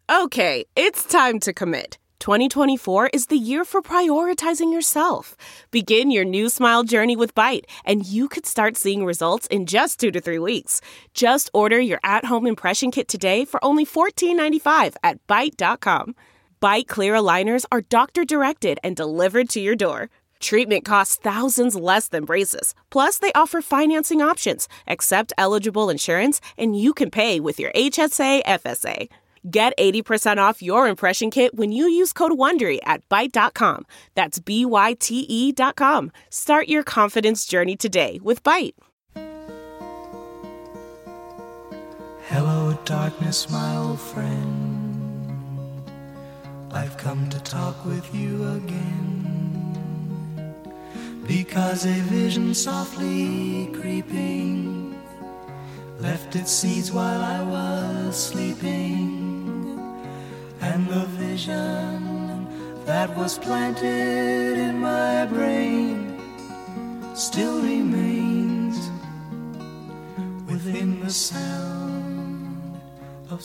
Okay, it's time to commit. 2024 is the year for prioritizing yourself. Begin your new smile journey with Byte, and you could start seeing results in just 2 to 3 weeks. Just order your at-home impression kit today for only $14.95 at Byte.com. Byte Clear aligners are doctor-directed and delivered to your door. Treatment costs thousands less than braces. Plus, they offer financing options, accept eligible insurance, and you can pay with your HSA FSA. Get 80% off your impression kit when you use code WONDERY at Byte.com. That's BYTE.com. Start your confidence journey today with Byte. Hello, darkness, my old friend. I've come to talk with you again, because a vision softly creeping left its seeds while I was sleeping. And the vision that was planted in my brain still remains within the sound of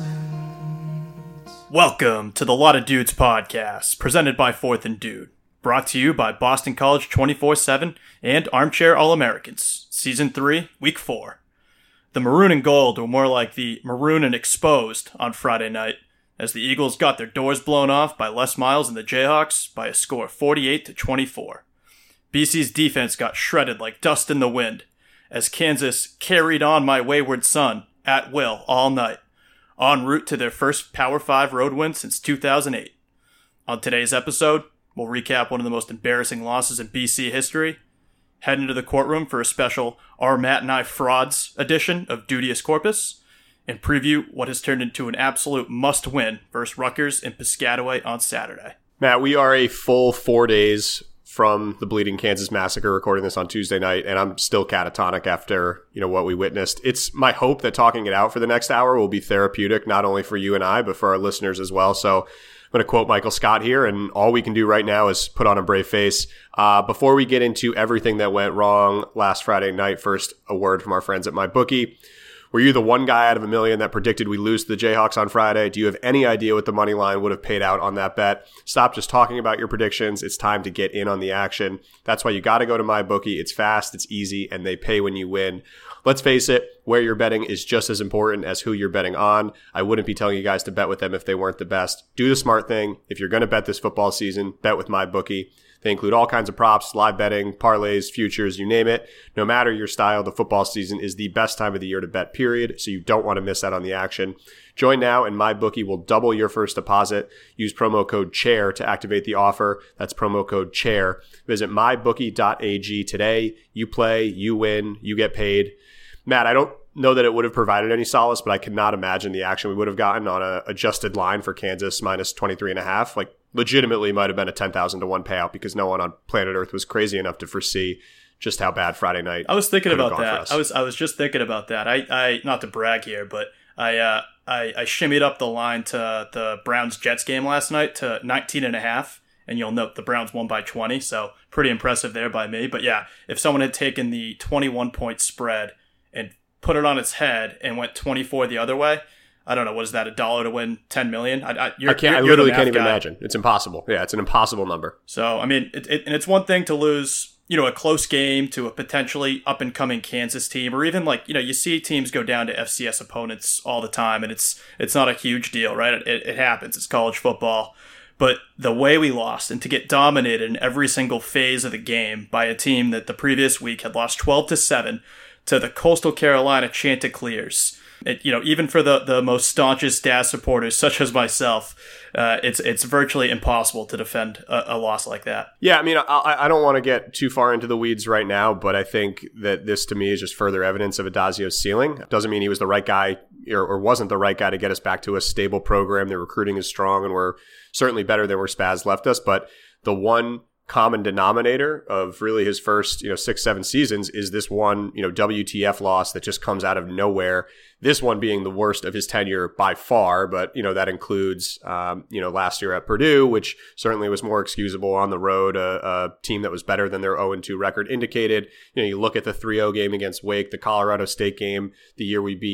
silence. Welcome to the Lot of Dudes podcast, presented by Fourth and Dude. Brought to you by Boston College 24/7 and Armchair All-Americans. Season 3, Week 4. The Maroon and Gold were more like the Maroon and Exposed on Friday night, as the Eagles got their doors blown off by Les Miles and the Jayhawks by a score of 48-24. BC's defense got shredded like dust in the wind, as Kansas carried on my wayward son at will all night, en route to their first Power 5 road win since 2008. On today's episode, we'll recap one of the most embarrassing losses in BC history, head into the courtroom for a special Are Matt and I Frauds edition of Duteous Corpus, and preview what has turned into an absolute must-win versus Rutgers in Piscataway on Saturday. Matt, we are a full 4 days from the Bleeding Kansas Massacre, recording this on Tuesday night, and I'm still catatonic after, what we witnessed. It's my hope that talking it out for the next hour will be therapeutic, not only for you and I, but for our listeners as well. So I'm going to quote Michael Scott here, and all we can do right now is put on a brave face. Before we get into everything that went wrong last Friday night, first, a word from our friends at MyBookie. Were you the one guy out of a million that predicted we lose to the Jayhawks on Friday? Do you have any idea what the money line would have paid out on that bet? Stop just talking about your predictions. It's time to get in on the action. That's why you got to go to MyBookie. It's fast, it's easy, and they pay when you win. Let's face it, where you're betting is just as important as who you're betting on. I wouldn't be telling you guys to bet with them if they weren't the best. Do the smart thing. If you're going to bet this football season, bet with MyBookie. They include all kinds of props, live betting, parlays, futures, you name it. No matter your style, the football season is the best time of the year to bet, period, so you don't want to miss out on the action. Join now, and MyBookie will double your first deposit. Use promo code CHAIR to activate the offer. That's promo code CHAIR. Visit mybookie.ag today. You play, you win, you get paid. Matt, I don't know that it would have provided any solace, but I cannot imagine the action we would have gotten on a adjusted line for Kansas minus 23.5. Like, legitimately might have been a 10,000 to 1 payout, because no one on planet Earth was crazy enough to foresee just how bad Friday night. I was thinking about that. I was just thinking about that. I not to brag here, but I shimmied up the line to the Browns Jets game last night to 19.5, and you'll note the Browns won by 20, so pretty impressive there by me. But yeah, if someone had taken the 21-point spread and put it on its head and went 24 the other way, I don't know, what is that, $1 to win 10 million? I literally can't even imagine. It's impossible. Yeah, it's an impossible number. So, I mean, and it's one thing to lose, a close game to a potentially up-and-coming Kansas team, or even you see teams go down to FCS opponents all the time, and it's not a huge deal, right? It happens. It's college football. But the way we lost, and to get dominated in every single phase of the game by a team that the previous week had lost 12-7 to the Coastal Carolina Chanticleers, even for the most staunchest Daz supporters, such as myself, it's virtually impossible to defend a loss like that. Yeah, I mean, I don't want to get too far into the weeds right now, but I think that this, to me, is just further evidence of Adazio's ceiling. Doesn't mean he was the right guy or wasn't the right guy to get us back to a stable program. Their recruiting is strong, and we're certainly better than where Spaz left us, but the one common denominator of really his first 6-7 seasons is this one WTF loss that just comes out of nowhere, this one being the worst of his tenure by far, but that includes last year at Purdue, which certainly was more excusable on the road, a team that was better than their 0-2 record indicated. You look at the 3-0 game against Wake, the Colorado State game, the year we beat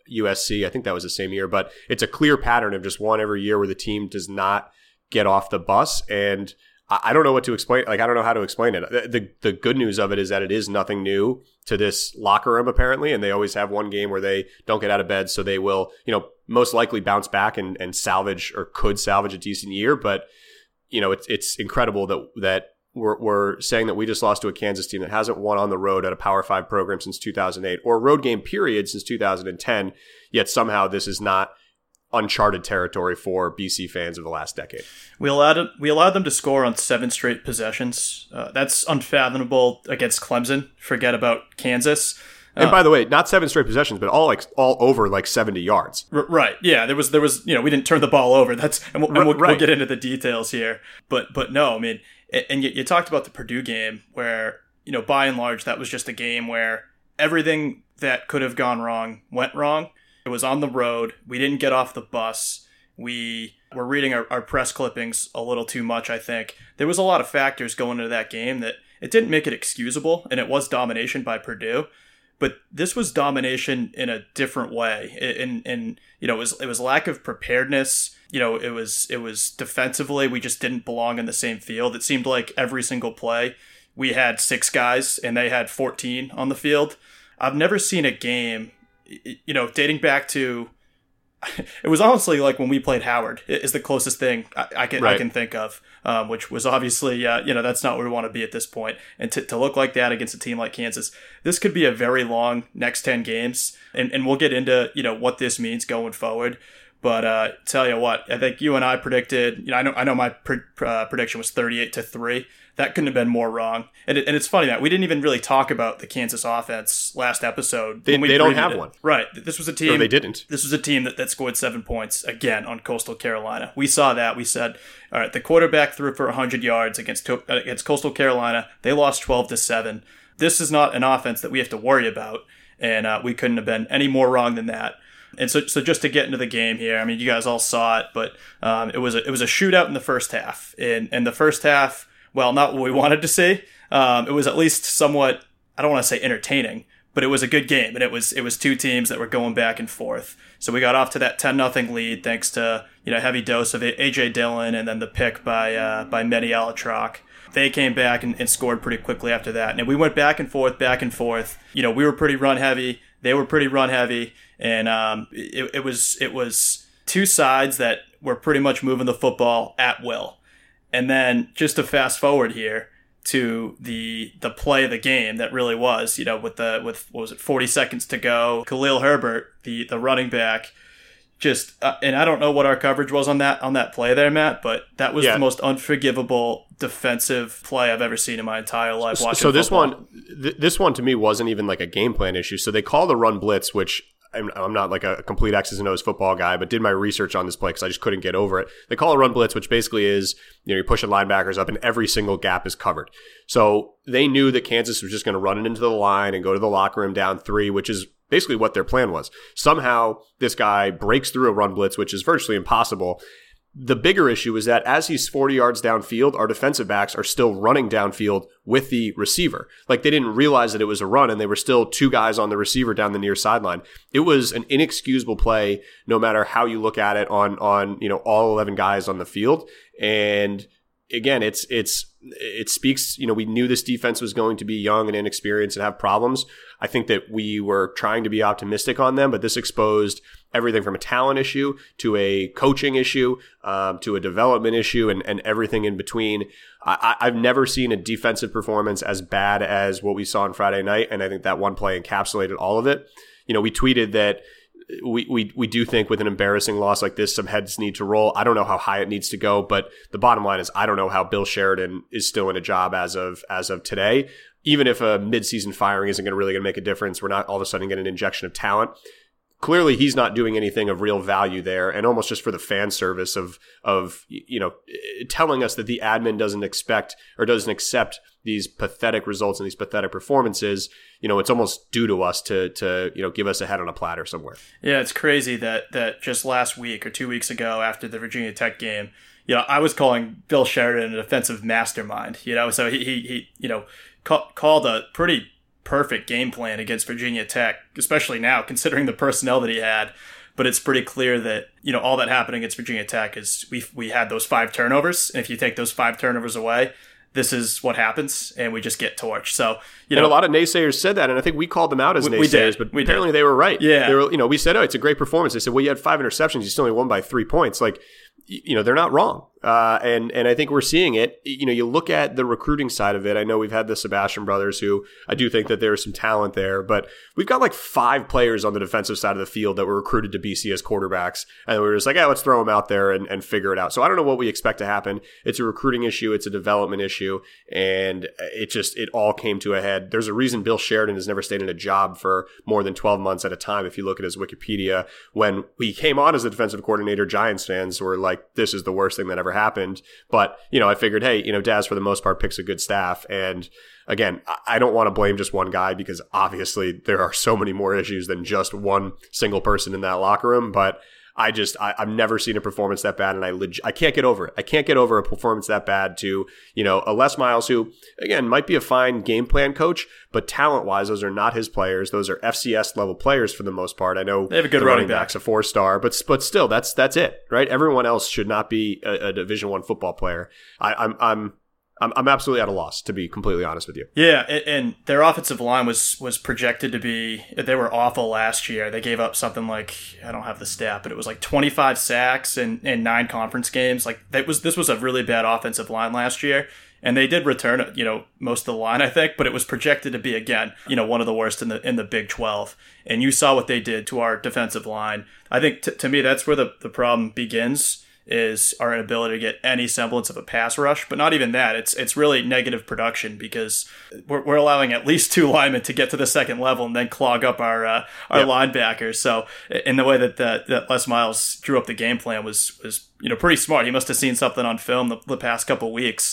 USC. I think that was the same year, but it's a clear pattern of just one every year where the team does not get off the bus. And I don't know what to explain. Like, I don't know how to explain it. The good news of it is that it is nothing new to this locker room, apparently. And they always have one game where they don't get out of bed. So they will, most likely bounce back and salvage, or could salvage, a decent year. But, it's incredible that we're saying that we just lost to a Kansas team that hasn't won on the road at a Power 5 program since 2008, or a road game period since 2010. Yet somehow this is not uncharted territory for BC fans of the last decade. We allowed them to score on 7 straight possessions. That's unfathomable against Clemson. Forget about Kansas. And by the way, not 7 straight possessions, but all over 70 yards. Right. Yeah. There was we didn't turn the ball over. We'll get into the details here. But no, I mean, and you talked about the Purdue game where, by and large, that was just a game where everything that could have gone wrong went wrong. It was on the road. We didn't get off the bus. We were reading our press clippings a little too much, I think. There was a lot of factors going into that game that it didn't make it excusable, and it was domination by Purdue. But this was domination in a different way. It was lack of preparedness. It was defensively, we just didn't belong in the same field. It seemed like every single play we had 6 guys and they had 14 on the field. I've never seen a game, dating back to, it was honestly like when we played Howard is the closest thing I can think of, which was obviously, that's not where we want to be at this point. And to look like that against a team like Kansas, this could be a very long next 10 games. And we'll get into, what this means going forward. But tell you what, I think you and I predicted, I know my prediction was 38-3. That couldn't have been more wrong. And it's funny that we didn't even really talk about the Kansas offense last episode. They don't have one. Right. This was a team. No, they didn't. This was a team that scored 7 points again on Coastal Carolina. We saw that. We said, all right, the quarterback threw for 100 yards against Coastal Carolina. They lost 12-7. This is not an offense that we have to worry about. And we couldn't have been any more wrong than that. And so just to get into the game here, I mean, you guys all saw it, but it was a shootout in the first half. And the first half, well, not what we wanted to see. It was at least somewhat, I don't want to say entertaining, but it was a good game. And it was 2 teams that were going back and forth. So we got off to that 10-0 lead thanks to, heavy dose of A.J. Dillon and then the pick by Mehdi Alatrock. They came back and scored pretty quickly after that. And we went back and forth. We were pretty run heavy. They were pretty run heavy. And it was 2 sides that were pretty much moving the football at will. And then just to fast forward here to the play of the game that really was, with what was it, 40 seconds to go, Khalil Herbert, the running back, just and I don't know what our coverage was on that play there, Matt, but that was the most unforgivable defensive play I've ever seen in my entire life watching football. this one to me wasn't even like a game plan issue. So they call the run blitz, which I'm not like a complete X's and O's football guy, but did my research on this play because I just couldn't get over it. They call a run blitz, which basically is, you're pushing linebackers up and every single gap is covered. So they knew that Kansas was just going to run it into the line and go to the locker room down 3, which is basically what their plan was. Somehow this guy breaks through a run blitz, which is virtually impossible. The bigger issue is that as he's 40 yards downfield, our defensive backs are still running downfield with the receiver. Like, they didn't realize that it was a run, and they were still 2 guys on the receiver down the near sideline. It was an inexcusable play, no matter how you look at it on all 11 guys on the field. And again, it speaks, we knew this defense was going to be young and inexperienced and have problems. I think that we were trying to be optimistic on them, but this exposed everything from a talent issue to a coaching issue, to a development issue, and everything in between. I've never seen a defensive performance as bad as what we saw on Friday night, and I think that one play encapsulated all of it. We tweeted that we do think with an embarrassing loss like this, some heads need to roll. I don't know how high it needs to go, but the bottom line is I don't know how Bill Sheridan is still in a job as of today. Even if a midseason firing isn't really going to make a difference, we're not all of a sudden getting an injection of talent. Clearly, he's not doing anything of real value there, and almost just for the fan service of telling us that the admin doesn't expect or doesn't accept these pathetic results and these pathetic performances. It's almost due to us to give us a head on a platter somewhere. Yeah, it's crazy that just last week or 2 weeks ago after the Virginia Tech game, I was calling Bill Sheridan an offensive mastermind. So he called a pretty perfect game plan against Virginia Tech, especially now considering the personnel that he had. But it's pretty clear that, all that happened against Virginia Tech is we had those 5 turnovers. And if you take those 5 turnovers away, this is what happens, and we just get torched. So, and a lot of naysayers said that, and I think we called them out as naysayers, but apparently they were right. Yeah. They were, we said, it's a great performance. They said, well, you had 5 interceptions. You still only won by 3 points. Like, they're not wrong. And I think we're seeing it. You look at the recruiting side of it. I know we've had the Sebastian brothers, who I do think that there's some talent there, but we've got like 5 players on the defensive side of the field that were recruited to BC as quarterbacks. And we were just like, let's throw them out there and figure it out. So I don't know what we expect to happen. It's a recruiting issue. It's a development issue. And it all came to a head. There's a reason Bill Sheridan has never stayed in a job for more than 12 months at a time. If you look at his Wikipedia, when he came on as the defensive coordinator, Giants fans were like, this is the worst thing that ever happened. But, I figured, hey, Daz for the most part picks a good staff. And again, I don't want to blame just one guy, because obviously there are so many more issues than just one single person in that locker room. But I've never seen a performance that bad, and I can't get over it. I can't get over a performance that bad to, a Les Miles who, again, might be a fine game plan coach, but talent-wise, those are not his players. Those are FCS level players for the most part. I know they have a good running back, a 4-star, but still, that's it, right? Everyone else should not be a Division I football player. I'm absolutely at a loss, to be completely honest with you. Yeah, and their offensive line was projected to be, they were awful last year. They gave up something like, I don't have the stat, but it was like 25 sacks in 9 conference games. Like this was a really bad offensive line last year. And they did return, most of the line, I think, but it was projected to be, again, one of the worst in the Big 12. And you saw what they did to our defensive line. I think, to me, that's where the problem begins, is our inability to get any semblance of a pass rush. But not even that. It's really negative production, because we're allowing at least 2 linemen to get to the second level and then clog up our linebackers. So in the way that Les Miles drew up the game plan was pretty smart. He must have seen something on film the past couple of weeks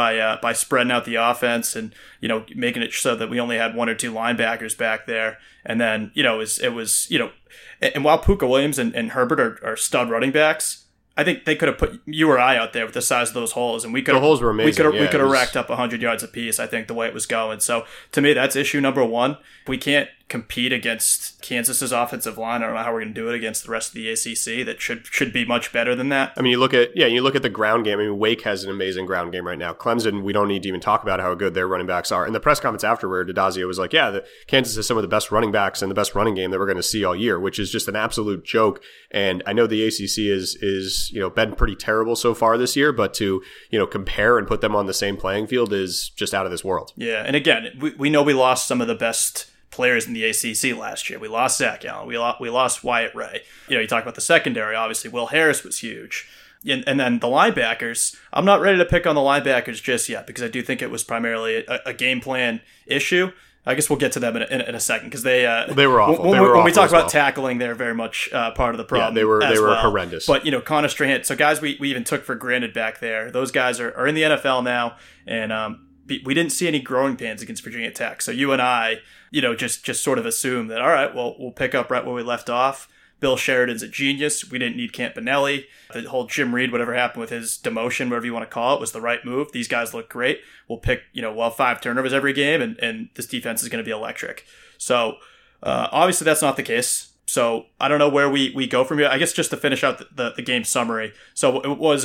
by spreading out the offense and, making it so that we only had 1 or 2 linebackers back there. And then, it was and while Puka Williams and Herbert are stud running backs, I think they could have put you or I out there with the size of those holes, and we could. The holes were amazing. We could have racked up 100 yards apiece. I think the way it was going. So to me, that's issue number 1. We can't compete against Kansas's offensive line. I don't know how we're going to do it against the rest of the ACC. That should be much better than that. I mean, you look at the ground game. I mean, Wake has an amazing ground game right now. Clemson, we don't need to even talk about how good their running backs are. In the press conference afterward, Adazio was like, Kansas has some of the best running backs and the best running game that we're going to see all year, which is just an absolute joke. And I know the ACC is been pretty terrible so far this year, but to compare and put them on the same playing field is just out of this world. Yeah, and again, we know we lost some of the best players in the ACC last year. We lost Zach Allen. We lost Wyatt Ray. You talk about the secondary. Obviously, Will Harris was huge. And then the linebackers, I'm not ready to pick on the linebackers just yet, because I do think it was primarily a game plan issue. I guess we'll get to them in a second, because they were awful. When we talk about tackling, they're very much part of the problem. Yeah, they were horrendous. But Connor Strahan, so guys we even took for granted back there, those guys are in the NFL now, and we didn't see any growing pains against Virginia Tech. So you and I, just sort of assume that, all right, well, we'll pick up right where we left off. Bill Sheridan's a genius. We didn't need Campanelli. The whole Jim Reed, whatever happened with his demotion, whatever you want to call it, was the right move. These guys look great. We'll pick, 5 turnovers every game, and this defense is going to be electric. So obviously that's not the case. So I don't know where we go from here. I guess just to finish out the game summary. So it was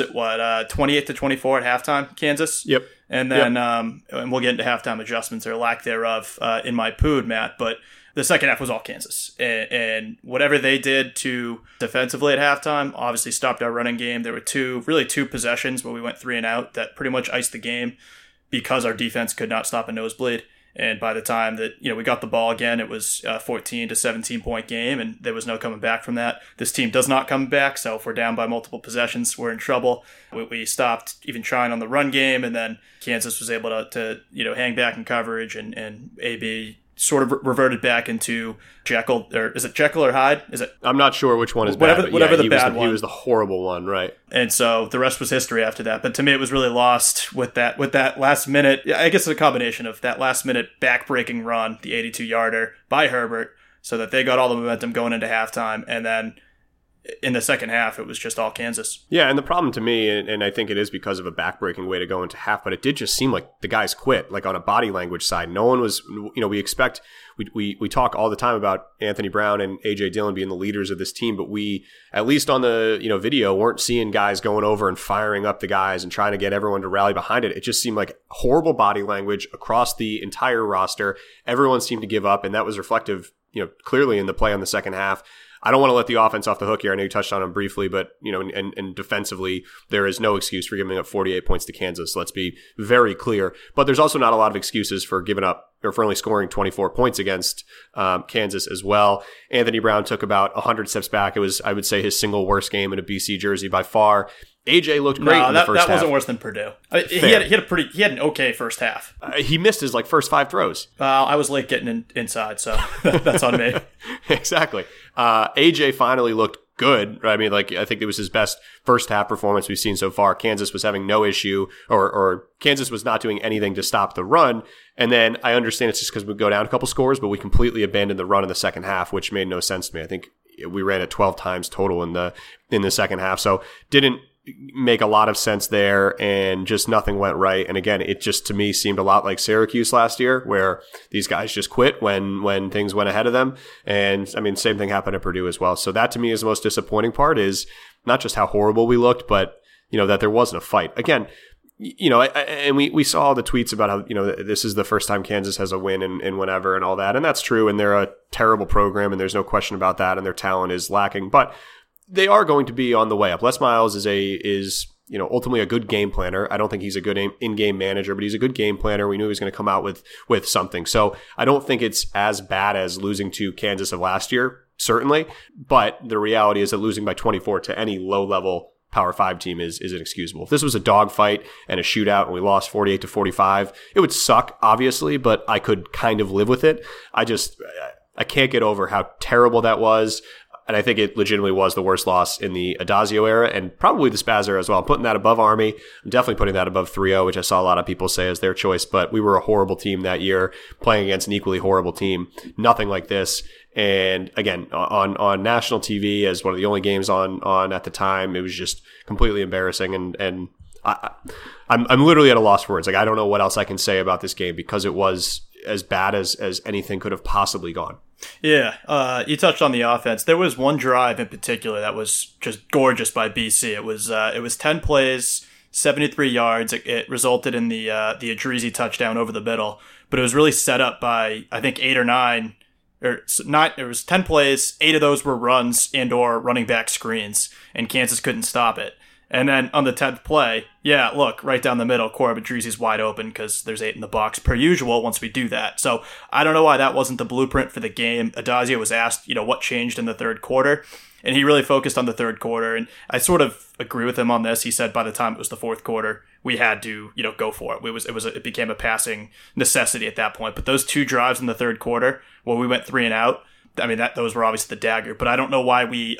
28-24 at halftime, Kansas? Yep. And then and we'll get into halftime adjustments or lack thereof in my pood, Matt. But the second half was all Kansas. And whatever they did to defensively at halftime obviously stopped our running game. There were two possessions where we went 3 and out that pretty much iced the game because our defense could not stop a nosebleed. And by the time that we got the ball again, it was a 14 to 17 point game, and there was no coming back from that. This team does not come back, so if we're down by multiple possessions, we're in trouble. We stopped even trying on the run game, and then Kansas was able to hang back in coverage, and AB sort of reverted back into Jekyll, or is it Jekyll or Hyde? Is it? I'm not sure which one is whatever, bad. Whatever the bad one. He was the horrible one, right? And so the rest was history after that. But to me, it was really lost with that last minute. I guess it's a combination of that last minute back-breaking run, the 82-yarder by Herbert, so that they got all the momentum going into halftime, and then in the second half, it was just all Kansas. Yeah, and the problem to me, and I think it is because of a backbreaking way to go into half, but it did just seem like the guys quit, like on a body language side. No one was, we expect, we talk all the time about Anthony Brown and A.J. Dillon being the leaders of this team, but we, at least on the video, weren't seeing guys going over and firing up the guys and trying to get everyone to rally behind it. It just seemed like horrible body language across the entire roster. Everyone seemed to give up, and that was reflective, clearly in the play on the second half. I don't want to let the offense off the hook here. I know you touched on them briefly, but, and defensively, there is no excuse for giving up 48 points to Kansas. Let's be very clear. But there's also not a lot of excuses for giving up or for only scoring 24 points against Kansas as well. Anthony Brown took about 100 steps back. It was, I would say, his single worst game in a BC jersey by far. AJ looked great in the first half. That wasn't worse than Purdue. He had an okay first half. He missed his first 5 throws. I was late getting inside, so that's on me. Exactly. AJ finally looked good. I mean, I think it was his best first half performance we've seen so far. Kansas was having no issue, or Kansas was not doing anything to stop the run. And then I understand it's just because we go down a couple scores, but we completely abandoned the run in the second half, which made no sense to me. I think we ran it 12 times total in the second half, so didn't make a lot of sense there, and just nothing went right. And again, it just to me seemed a lot like Syracuse last year, where these guys just quit when things went ahead of them. And I mean, same thing happened at Purdue as well. So that to me is the most disappointing part, is not just how horrible we looked, but that there wasn't a fight. Again, and we saw the tweets about how, this is the first time Kansas has a win in whenever and all that. And that's true. And they're a terrible program, and there's no question about that. And their talent is lacking, but they are going to be on the way up. Les Miles is ultimately a good game planner. I don't think he's a good in-game manager, but he's a good game planner. We knew he was going to come out with something. So I don't think it's as bad as losing to Kansas of last year, certainly. But the reality is that losing by 24 to any low-level Power 5 team is inexcusable. If this was a dogfight and a shootout and we lost 48-45, it would suck, obviously, but I could kind of live with it. I can't get over how terrible that was. And I think it legitimately was the worst loss in the Adazio era, and probably the Spaz era as well. I'm putting that above Army. I'm definitely putting that above 3-0, which I saw a lot of people say is their choice. But we were a horrible team that year, playing against an equally horrible team. Nothing like this. And again, on national TV, as one of the only games on at the time, it was just completely embarrassing. And I'm literally at a loss for words. I don't know what else I can say about this game, because it was as bad as anything could have possibly gone. Yeah, you touched on the offense. There was one drive in particular that was just gorgeous by BC. It was 10 plays, 73 yards. It resulted in the Adrizi touchdown over the middle, but it was really set up by, I think, 8 or 9. Or not, it was 10 plays. 8 of those were runs and or running back screens, and Kansas couldn't stop it. And then on the 10th play, look, right down the middle, Corab Adrizi's wide open because there's 8 in the box, per usual, once we do that. So I don't know why that wasn't the blueprint for the game. Adazio was asked, what changed in the third quarter, and he really focused on the third quarter, and I sort of agree with him on this. He said by the time it was the fourth quarter, we had to, go for it. It became a passing necessity at that point. But those 2 drives in the third quarter, where we went 3 and out, I mean, those were obviously the dagger, but I don't know why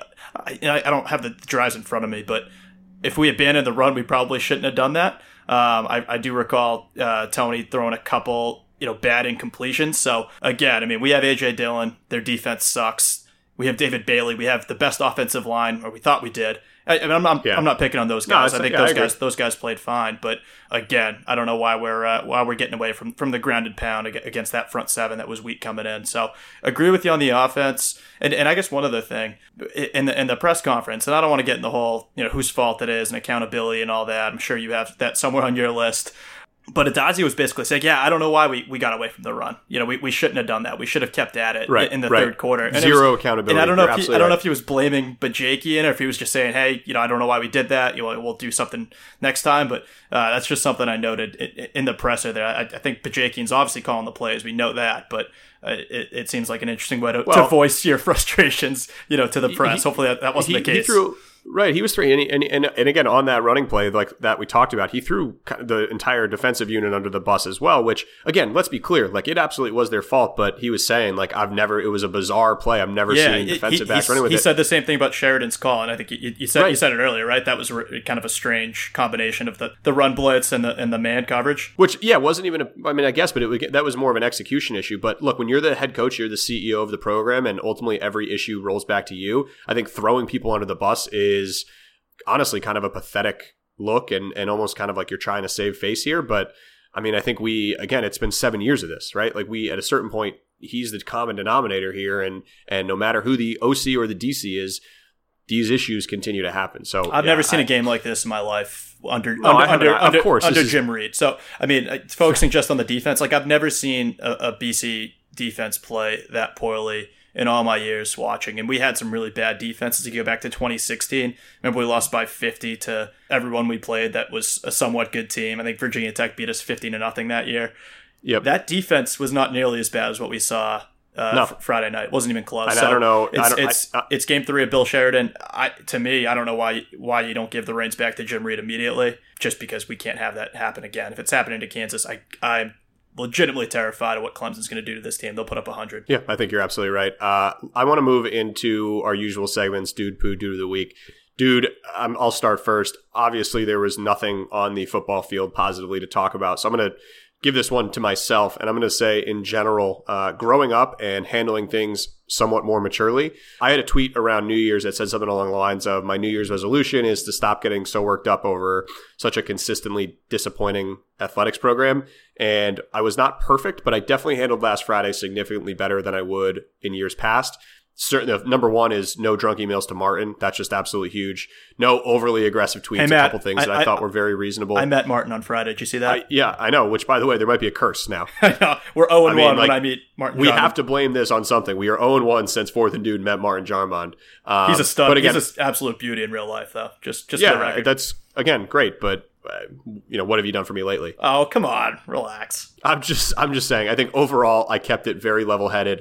I don't have the drives in front of me, but if we abandoned the run, we probably shouldn't have done that. I do recall Tony throwing a couple, bad incompletions. So again, I mean, we have A.J. Dillon. Their defense sucks. We have David Bailey. We have the best offensive line, or we thought we did. I'm not picking on those guys. I think those guys played fine. But again, I don't know why we're getting away from the grounded pound against that front 7 that was weak coming in. So agree with you on the offense. And I guess one other thing in the press conference, and I don't want to get in the whole whose fault it is and accountability and all that. I'm sure you have that somewhere on your list. But Adazio was basically saying, I don't know why we got away from the run. We shouldn't have done that. We should have kept at it in the third quarter. And Zero accountability. And I don't know if he was blaming Bajakian or if he was just saying, hey, I don't know why we did that. We'll do something next time. But that's just something I noted in the presser there. I think Bajakian's obviously calling the plays. We know that. But it seems like an interesting way to voice your frustrations, to the press. Hopefully that wasn't the case. Right, he was three, and again on that running play like that we talked about, he threw the entire defensive unit under the bus as well. Which again, let's be clear, like it absolutely was their fault. But he was saying like it was a bizarre play. I've never seen defensive backs running with it. He said the same thing about Sheridan's call, and I think you said it earlier, right? That was kind of a strange combination of the run blitz and the man coverage. Which wasn't even I guess, but that was more of an execution issue. But look, when you're the head coach, you're the CEO of the program, and ultimately every issue rolls back to you. I think throwing people under the bus is honestly kind of a pathetic look and almost kind of like you're trying to save face here. But I mean, I think it's been 7 years of this, right? Like at a certain point, he's the common denominator here. And no matter who the OC or the DC is, these issues continue to happen. So I've never seen a game like this in my life under Jim Reed. So, I mean, focusing just on the defense, like I've never seen a BC defense play that poorly in all my years watching. And we had some really bad defenses. You go back to 2016. Remember, we lost by 50 to everyone we played that was a somewhat good team. I think Virginia Tech beat us 50-0 that year. Yep. That defense was not nearly as bad as what we saw Friday night. It wasn't even close. I don't know. It's game 3 of Bill Sheridan. To me, I don't know why you don't give the reins back to Jim Reed immediately, just because we can't have that happen again. If it's happening to Kansas, I'm legitimately terrified of what Clemson's going to do to this team. They'll put up 100. Yeah, I think you're absolutely right. I want to move into our usual segments, Dude, Poo, Dude of the Week. Dude, I'll start first. Obviously, there was nothing on the football field positively to talk about, so I'm going to give this one to myself, and I'm going to say in general, growing up and handling things somewhat more maturely. I had a tweet around New Year's that said something along the lines of, my New Year's resolution is to stop getting so worked up over such a consistently disappointing athletics program. And I was not perfect, but I definitely handled last Friday significantly better than I would in years past. Certainly, number one is no drunk emails to Martin. That's just absolutely huge. No overly aggressive tweets. Hey, Matt, a couple things that I thought were very reasonable. I met Martin on Friday. Did you see that? Yeah, I know. Which, by the way, there might be a curse now. I know. We're 0-1 when I meet Martin. We have to blame this on something. We are 0-1 since 4th and Dude met Martin Jarmond. He's a stud. But again, he's an absolute beauty in real life, though. Just for the record. That's again great. But what have you done for me lately? Oh, come on, relax. I'm just saying. I think overall, I kept it very level headed.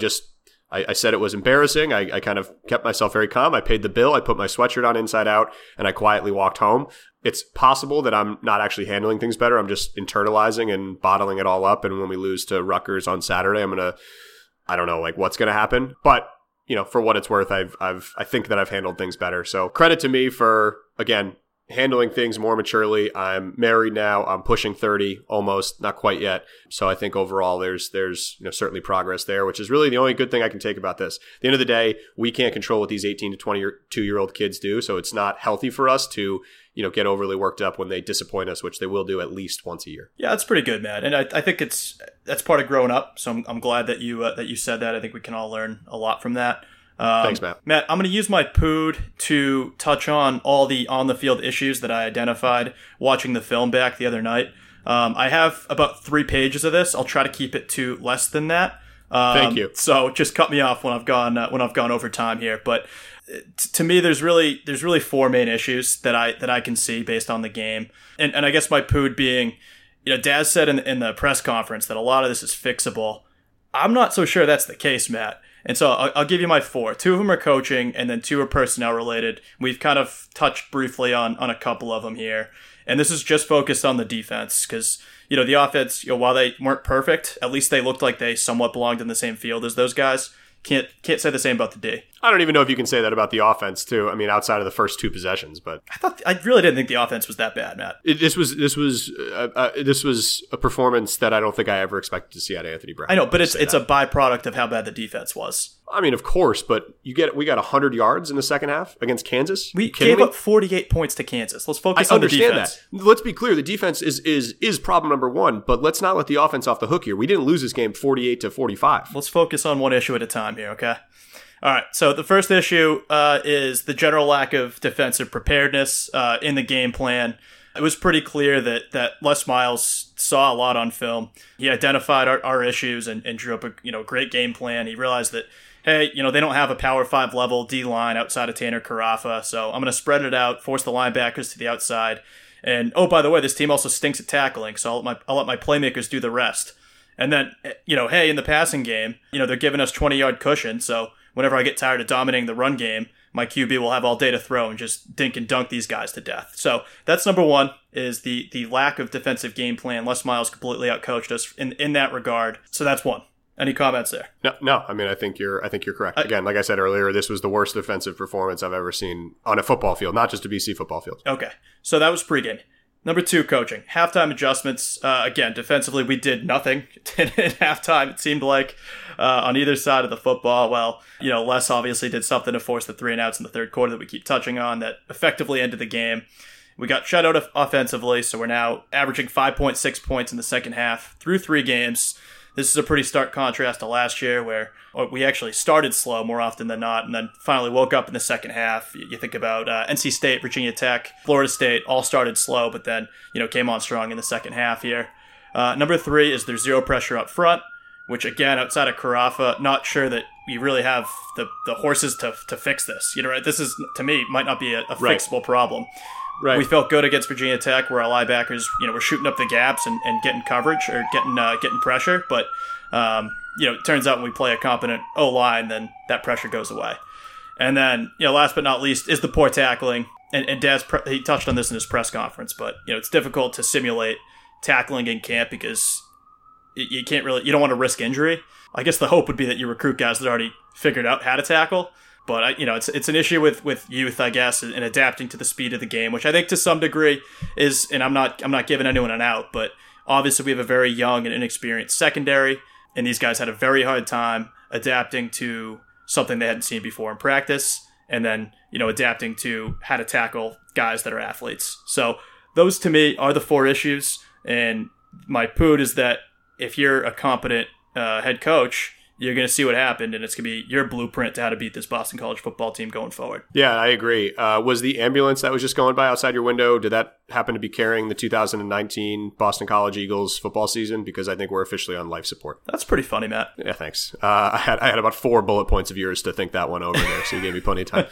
I said it was embarrassing. I kind of kept myself very calm. I paid the bill. I put my sweatshirt on inside out, and I quietly walked home. It's possible that I'm not actually handling things better. I'm just internalizing and bottling it all up. And when we lose to Rutgers on Saturday, I don't know, what's going to happen. But, for what it's worth, I think that I've handled things better. So credit to me for, again, handling things more maturely. I'm married now. I'm pushing 30, almost, not quite yet. So I think overall there's certainly progress there, which is really the only good thing I can take about this. At the end of the day, we can't control what these 18 to 22-year-old kids do. So it's not healthy for us to, get overly worked up when they disappoint us, which they will do at least once a year. Yeah, that's pretty good, Matt. And I think that's part of growing up. So I'm glad that you said that. I think we can all learn a lot from that. Thanks, Matt. Matt, I'm going to use my pood to touch on all the on-the-field issues that I identified watching the film back the other night. I have about 3 pages of this. I'll try to keep it to less than that. Thank you. So just cut me off when I've gone over time here. But to me, there's really 4 main issues that I can see based on the game, and I guess my pood being, Daz said in the press conference that a lot of this is fixable. I'm not so sure that's the case, Matt. And so I'll give you my 4. 2 of them are coaching, and then 2 are personnel related. We've kind of touched briefly on a couple of them here. And this is just focused on the defense because, the offense, while they weren't perfect, at least they looked like they somewhat belonged in the same field as those guys. Can't say the same about the D. I don't even know if you can say that about the offense too. I mean, outside of the first 2 possessions, but I really didn't think the offense was that bad, Matt. This was a performance that I don't think I ever expected to see out of Anthony Brown. I know, but it's a byproduct of how bad the defense was. I mean, of course, but we got 100 yards in the second half against Kansas. We gave up 48 points to Kansas. Let's focus on the defense. I understand that. Let's be clear. The defense is problem number 1, but let's not let the offense off the hook here. We didn't lose this game 48-45. Let's focus on one issue at a time here, okay? All right, so the first issue is the general lack of defensive preparedness in the game plan. It was pretty clear that Les Miles saw a lot on film. He identified our issues and drew up a great game plan. He realized that, hey, they don't have a Power 5 level D-line outside of Tanner Carafa, so I'm going to spread it out, force the linebackers to the outside. And, oh, by the way, this team also stinks at tackling, so I'll let my playmakers do the rest. And then, hey, in the passing game, they're giving us 20-yard cushion, so whenever I get tired of dominating the run game, my QB will have all day to throw and just dink and dunk these guys to death. So that's number one, is the lack of defensive game plan. Les Miles completely outcoached us in that regard. So that's one. Any comments there? No. I mean, I think you're correct. Again, like I said earlier, this was the worst defensive performance I've ever seen on a football field, not just a BC football field. Okay. So that was pregame. Number two, coaching. Halftime adjustments. Again, defensively, we did nothing at halftime, it seemed like, on either side of the football. Well, Les obviously did something to force the 3-and-outs in the third quarter that we keep touching on that effectively ended the game. We got shut out offensively, so we're now averaging 5.6 points in the second half through 3 games. This is a pretty stark contrast to last year where we actually started slow more often than not and then finally woke up in the second half. You think about NC State, Virginia Tech, Florida State, all started slow, but then came on strong in the second half here. Number 3 is there's zero pressure up front, which again, outside of Carafa, not sure that we really have the horses to fix this. Right? This is, to me, might not be a fixable problem. Right. We felt good against Virginia Tech, where our linebackers, were shooting up the gaps and getting coverage or getting pressure. But it turns out when we play a competent O-line, then that pressure goes away. And then, last but not least, is the poor tackling. And Daz, he touched on this in his press conference, but it's difficult to simulate tackling in camp because you can't really, you don't want to risk injury. I guess the hope would be that you recruit guys that already figured out how to tackle. But it's an issue with youth, I guess, and adapting to the speed of the game, which I think to some degree is. And I'm not giving anyone an out, but obviously we have a very young and inexperienced secondary, and these guys had a very hard time adapting to something they hadn't seen before in practice, and then adapting to how to tackle guys that are athletes. So those to me are the 4 issues, and my pood is that if you're a competent head coach, you're going to see what happened, and it's going to be your blueprint to how to beat this Boston College football team going forward. Yeah, I agree. Was the ambulance that was just going by outside your window, did that happen to be carrying the 2019 Boston College Eagles football season? Because I think we're officially on life support. That's pretty funny, Matt. Yeah, thanks. I had about 4 bullet points of yours to think that one over there, so you gave me plenty of time.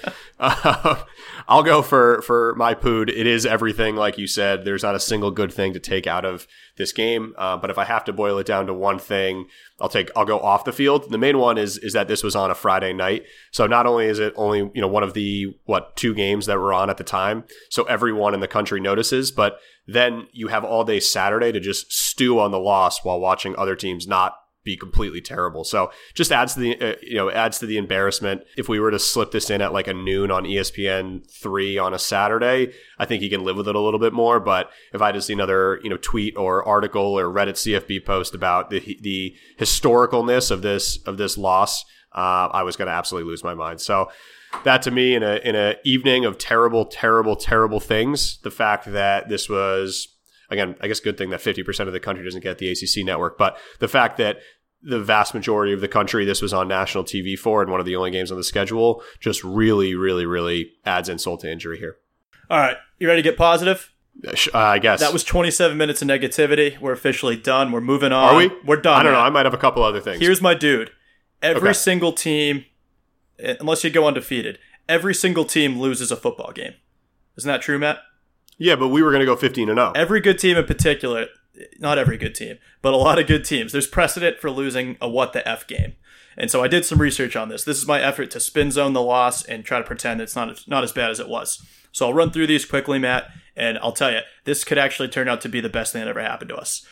I'll go for my pood. It is everything, like you said. There's not a single good thing to take out of this game. But if I have to boil it down to one thing, I'll go off the field. The main one is that this was on a Friday night. So not only is it only, one of the 2 games that were on at the time, so everyone in the country notices, but then you have all day Saturday to just stew on the loss while watching other teams not be completely terrible. So just adds to the embarrassment. If we were to slip this in at like a noon on ESPN 3 on a Saturday, I think you can live with it a little bit more. But if I just see another tweet or article or Reddit CFB post about the historicalness of this loss, I was going to absolutely lose my mind. So that to me, in a evening of terrible, terrible, terrible things, the fact that this was, again, I guess good thing that 50% of the country doesn't get the ACC network, but the fact that the vast majority of the country this was on national TV for and one of the only games on the schedule just really, really, really adds insult to injury here. All right. You ready to get positive? I guess. That was 27 minutes of negativity. We're officially done. We're moving on. Are we? We're done. I don't know. I might have a couple other things. Here's my dude. Every single team, unless you go undefeated, every single team loses a football game. Isn't that true, Matt? Yeah, but we were going to go 15-0. Every good team in particular, not every good team, but a lot of good teams, there's precedent for losing a what the F game. And so I did some research on this. This is my effort to spin zone the loss and try to pretend it's not as bad as it was. So I'll run through these quickly, Matt, and I'll tell you, this could actually turn out to be the best thing that ever happened to us.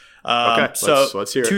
Let's hear it.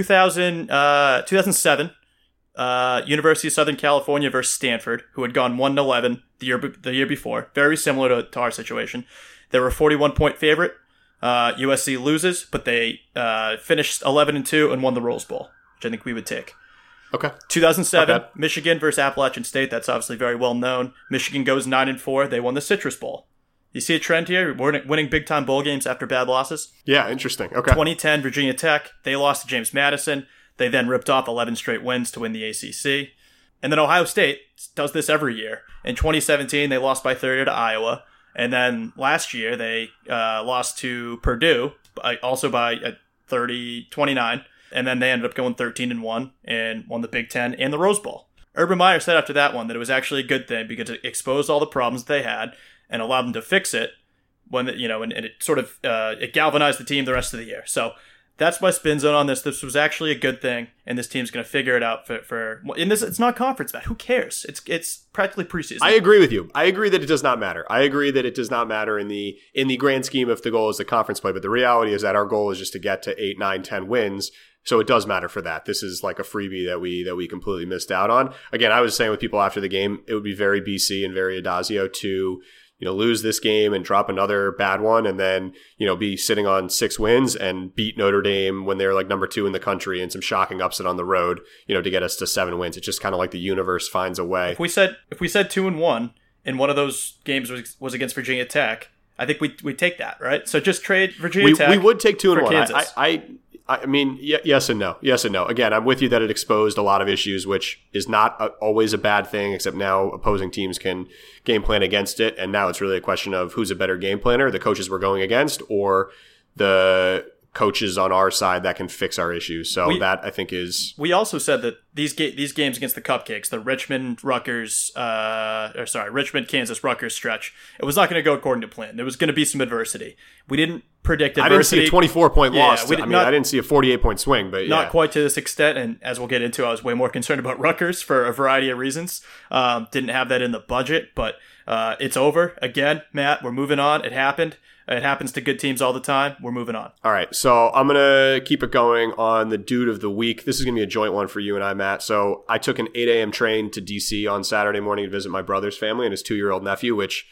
2007, University of Southern California versus Stanford, who had gone 1-11 the year before. Very similar to our situation. They were a 41-point favorite. USC loses, but they finished 11-2 and won the Rose Bowl, which I think we would take. Okay. 2007, Michigan versus Appalachian State. That's obviously very well known. Michigan goes 9-4. They won the Citrus Bowl. You see a trend here? We're winning big-time bowl games after bad losses. Yeah, interesting. Okay. 2010, Virginia Tech. They lost to James Madison. They then ripped off 11 straight wins to win the ACC. And then Ohio State does this every year. In 2017, they lost by 30 to Iowa. And then last year, they lost to Purdue, also by 30-29. And then they ended up going 13-1 and won the Big Ten and the Rose Bowl. Urban Meyer said after that one that it was actually a good thing because it exposed all the problems they had and allowed them to fix it. And it sort of it galvanized the team the rest of the year. So That's my spin zone on this. This was actually a good thing, and this team's going to figure it out for in this. It's not conference, Matt. Who cares? It's practically preseason. I agree with you. I agree that it does not matter. I agree that it does not matter in the grand scheme if the goal is the conference play. But the reality is that our goal is just to get to 8, 9, 10 wins. So it does matter for that. This is like a freebie that we completely missed out on. Again, I was saying with people after the game, it would be very BC and very Adazio to lose this game and drop another bad one and then, be sitting on 6 wins and beat Notre Dame when they're like number 2 in the country and some shocking upset on the road, to get us to 7 wins. It's just kind of like the universe finds a way. If we said 2-1 and one of those games was against Virginia Tech, I think we take that, right? So just trade Virginia Tech. We would take 2-1. Kansas. I mean, yes and no. Yes and no. Again, I'm with you that it exposed a lot of issues, which is not always a bad thing, except now opposing teams can game plan against it. And now it's really a question of who's a better game planner, the coaches we're going against or the coaches on our side that can fix our issues. So that I think is... We also said that these games against the Cupcakes, the Richmond, Kansas, Rutgers stretch, it was not going to go according to plan. There was going to be some adversity. We didn't predict adversity. I didn't see a 24-point loss. I didn't see a 48-point swing, but not quite to this extent. And as we'll get into, I was way more concerned about Rutgers for a variety of reasons. Didn't have that in the budget, but it's over. Again, Matt, we're moving on. It happened. It happens to good teams all the time. We're moving on. All right. So I'm going to keep it going on the dude of the week. This is going to be a joint one for you and I, Matt. So I took an 8 a.m. train to D.C. on Saturday morning to visit my brother's family and his 2-year-old nephew, which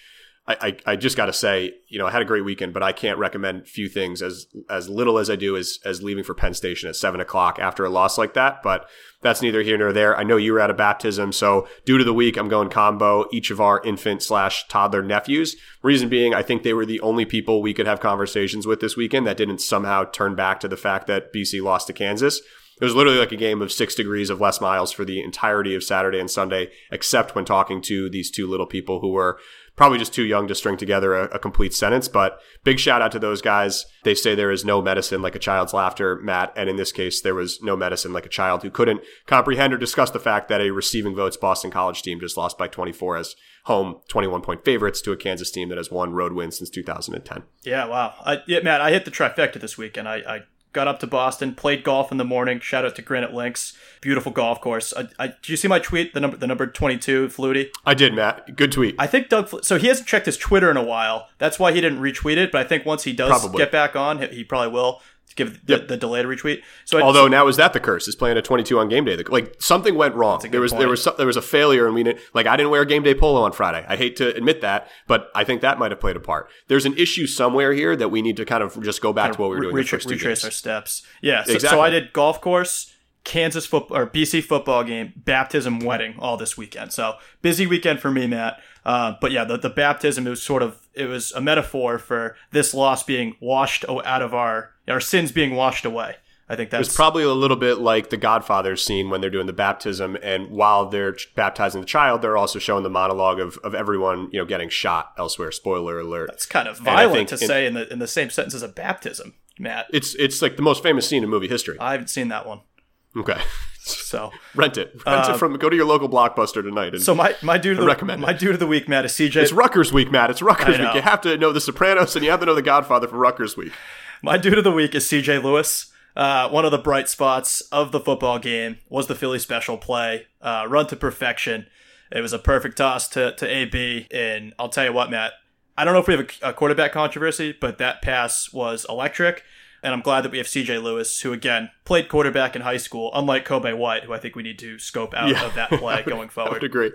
I just got to say, I had a great weekend, but I can't recommend few things as little as I do as leaving for Penn Station at 7 o'clock after a loss like that. But that's neither here nor there. I know you were at a baptism. So due to the week, I'm going combo each of our infant/toddler nephews. Reason being, I think they were the only people we could have conversations with this weekend that didn't somehow turn back to the fact that BC lost to Kansas. It was literally like a game of 6 degrees of Les Miles for the entirety of Saturday and Sunday, except when talking to these 2 little people who were probably just too young to string together a complete sentence. But big shout out to those guys. They say there is no medicine like a child's laughter, Matt. And in this case, there was no medicine like a child who couldn't comprehend or discuss the fact that a receiving votes Boston College team just lost by 24 as home 21-point favorites to a Kansas team that has won road wins since 2010. Yeah, wow. Matt, I hit the trifecta this weekend. I got up to Boston, played golf in the morning. Shout out to Granite Links. Beautiful golf course. Did you see my tweet, the number 22, Flutie? I did, Matt. Good tweet. I think so he hasn't checked his Twitter in a while. That's why he didn't retweet it, but I think once he does get back on, he probably will give the delayed retweet. So although now is that the curse? Is playing a 22 on game day? Like something went wrong. There was a failure, and I didn't wear game day polo on Friday. I hate to admit that, but I think that might have played a part. There's an issue somewhere here that we need to kind of just go back to what we were doing. Retrace our steps. Yeah. Exactly. So I did golf course, Kansas football or BC football game, baptism, wedding all this weekend. So busy weekend for me, Matt. But yeah, the baptism, it was a metaphor for this loss being washed out of our sins being washed away. I think that's... It's probably a little bit like the Godfather scene when they're doing the baptism, and while they're baptizing the child, they're also showing the monologue of everyone, getting shot elsewhere. Spoiler alert. That's kind of violent to say in the same sentence as a baptism, Matt. It's like the most famous scene in movie history. I haven't seen that one. Okay. So rent it go to your local Blockbuster tonight. And so my dude of the week, Matt, is CJ. It's Rutgers week, Matt. It's Rutgers week. You have to know The Sopranos and you have to know The Godfather for Rutgers week. My dude of the week is CJ Lewis. One of the bright spots of the football game was the Philly special play, run to perfection. It was a perfect toss to AB, and I'll tell you what, Matt, I don't know if we have a quarterback controversy, but that pass was electric. And I'm glad that we have CJ Lewis, who, again, played quarterback in high school, unlike Kobe White, who I think we need to scope out of that play going forward. I would agree.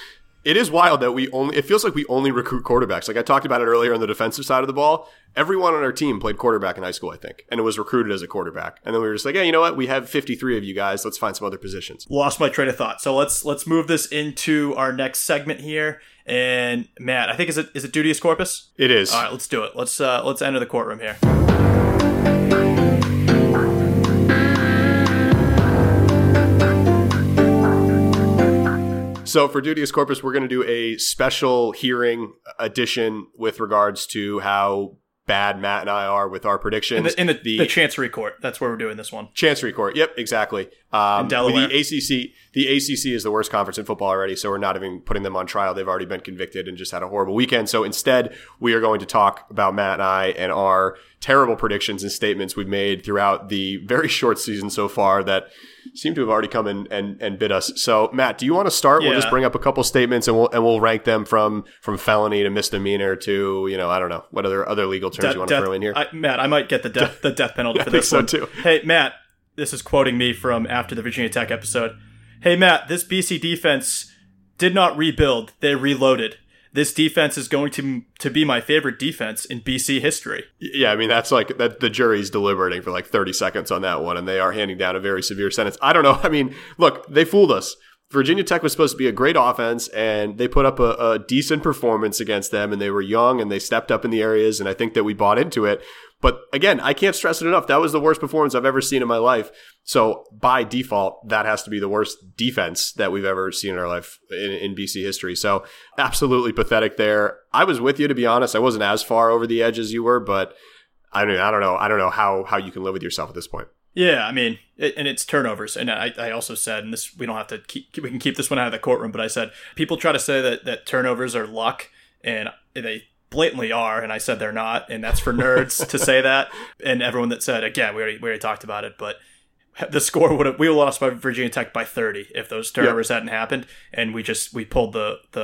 It is wild that it feels like we only recruit quarterbacks. Like I talked about it earlier on the defensive side of the ball. Everyone on our team played quarterback in high school, I think, and it was recruited as a quarterback. And then we were just like, hey, you know what? We have 53 of you guys. Let's find some other positions. Lost my train of thought. So let's move this into our next segment here. And Matt, I think is it Dudius Corpus? It is. All right, let's do it. Let's enter the courtroom here. So for Dudius Corpus, we're going to do a special hearing edition with regards to how bad Matt and I are with our predictions. In the Chancery Court. That's where we're doing this one. Chancery Court. Yep, exactly. In Delaware. The ACC is the worst conference in football already, so we're not even putting them on trial. They've already been convicted and just had a horrible weekend. So instead, we are going to talk about Matt and I and our terrible predictions and statements we've made throughout the very short season so far that seem to have already come in and bit us. So, Matt, do you want to start? Yeah. We'll just bring up a couple statements and we'll rank them from felony to misdemeanor to, I don't know, what other legal terms you want to throw in here? Matt, I might get the death penalty yeah, for this one. I think so too. Hey, Matt, this is quoting me from after the Virginia Tech episode. Hey, Matt, this BC defense did not rebuild. They reloaded. This defense is going to be my favorite defense in BC history. Yeah, I mean, that's like that the jury's deliberating for like 30 seconds on that one, and they are handing down a very severe sentence. I don't know. I mean, look, they fooled us. Virginia Tech was supposed to be a great offense, and they put up a decent performance against them, and they were young, and they stepped up in the areas, and I think that we bought into it. But again, I can't stress it enough. That was the worst performance I've ever seen in my life. So by default, that has to be the worst defense that we've ever seen in our life in BC history. So absolutely pathetic there. I was with you, to be honest. I wasn't as far over the edge as you were, but I don't know how you can live with yourself at this point. Yeah, I mean, and it's turnovers. And I also said, and this, we don't have to we can keep this one out of the courtroom, but I said, people try to say that turnovers are luck, and they blatantly are, and I said they're not, and that's for nerds to say that. And everyone that said, again, we already talked about it, but the score we would have lost by Virginia Tech by 30 if those turnovers hadn't happened, and we pulled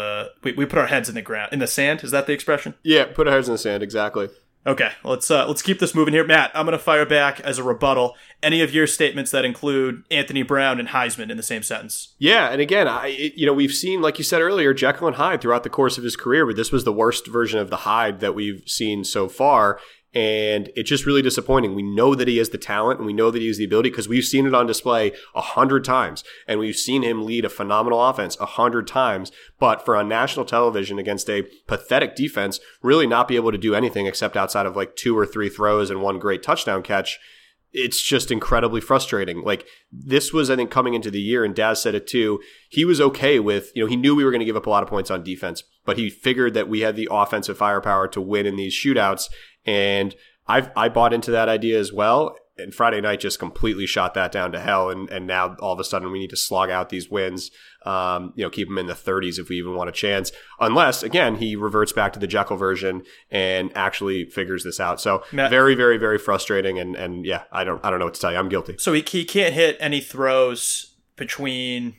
we put our heads in the sand. Is that the expression? Yeah, put our heads in the sand, exactly. Okay, let's keep this moving here. Matt, I'm going to fire back as a rebuttal any of your statements that include Anthony Brown and Heisman in the same sentence. Yeah, and again, we've seen, like you said earlier, Jekyll and Hyde throughout the course of his career, but this was the worst version of the Hyde that we've seen so far. And it's just really disappointing. We know that he has the talent and we know that he has the ability because we've seen it on display 100 times. And we've seen him lead a phenomenal offense 100 times. But for on national television against a pathetic defense, really not be able to do anything except outside of like 2 or 3 throws and 1 great touchdown catch, it's just incredibly frustrating. Like, this was, I think, coming into the year, and Daz said it too, he was okay with, he knew we were going to give up a lot of points on defense, but he figured that we had the offensive firepower to win in these shootouts. And I bought into that idea as well. And Friday night just completely shot that down to hell. And now all of a sudden we need to slog out these wins, keep them in the 30s if we even want a chance. Unless, again, he reverts back to the Jekyll version and actually figures this out. So Matt, very, very, very frustrating. And yeah, I don't know what to tell you. I'm guilty. So he can't hit any throws between,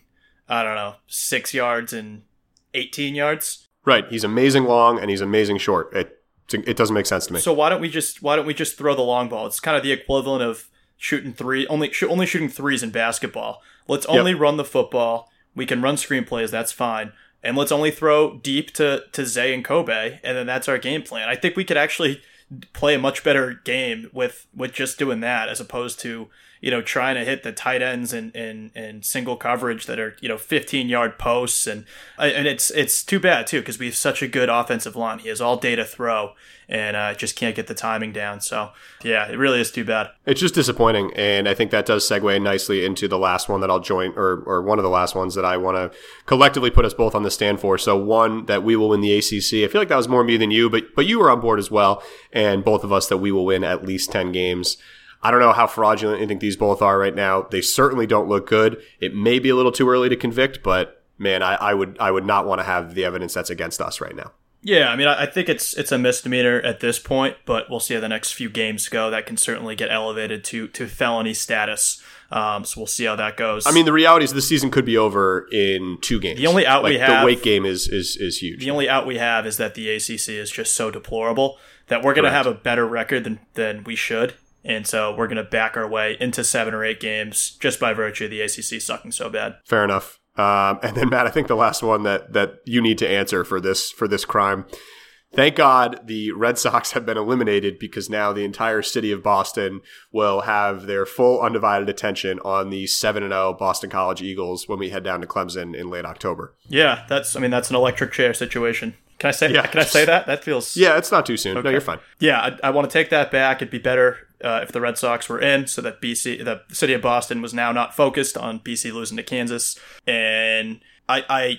6 yards and 18 yards. Right. He's amazing long and he's amazing short. It doesn't make sense to me. So why don't we just throw the long ball? It's kind of the equivalent of shooting only shooting threes in basketball. Let's only run the football. We can run screenplays. That's fine. And let's only throw deep to Zay and Kobe. And then that's our game plan. I think we could actually play a much better game with just doing that as opposed to, trying to hit the tight ends and single coverage that are, 15-yard posts. And it's too bad, too, because we have such a good offensive line. He has all day to throw and just can't get the timing down. So, yeah, it really is too bad. It's just disappointing. And I think that does segue nicely into the last one that I'll join, or one of the last ones that I want to collectively put us both on the stand for. So one, that we will win the ACC. I feel like that was more me than you, but you were on board as well. And both of us that we will win at least 10 games. I don't know how fraudulent you think these both are right now. They certainly don't look good. It may be a little too early to convict, but man, I would not want to have the evidence that's against us right now. Yeah, I mean, I think it's a misdemeanor at this point, but we'll see how the next few games go. That can certainly get elevated to felony status. So we'll see how that goes. I mean, the reality is the season could be over in 2 games. The only out we have, the Wake game is huge. The only out we have is that the ACC is just so deplorable that we're going to have a better record than we should. And so we're going to back our way into 7 or 8 games just by virtue of the ACC sucking so bad. Fair enough. And then, Matt, I think the last one that you need to answer for this crime. Thank God the Red Sox have been eliminated because now the entire city of Boston will have their full undivided attention on the 7-0 Boston College Eagles when we head down to Clemson in late October. Yeah, that's an electric chair situation. Can I say that? That feels... Yeah, it's not too soon. Okay. No, you're fine. Yeah, I want to take that back. It'd be better if the Red Sox were in, so that the city of Boston was now not focused on BC losing to Kansas. And I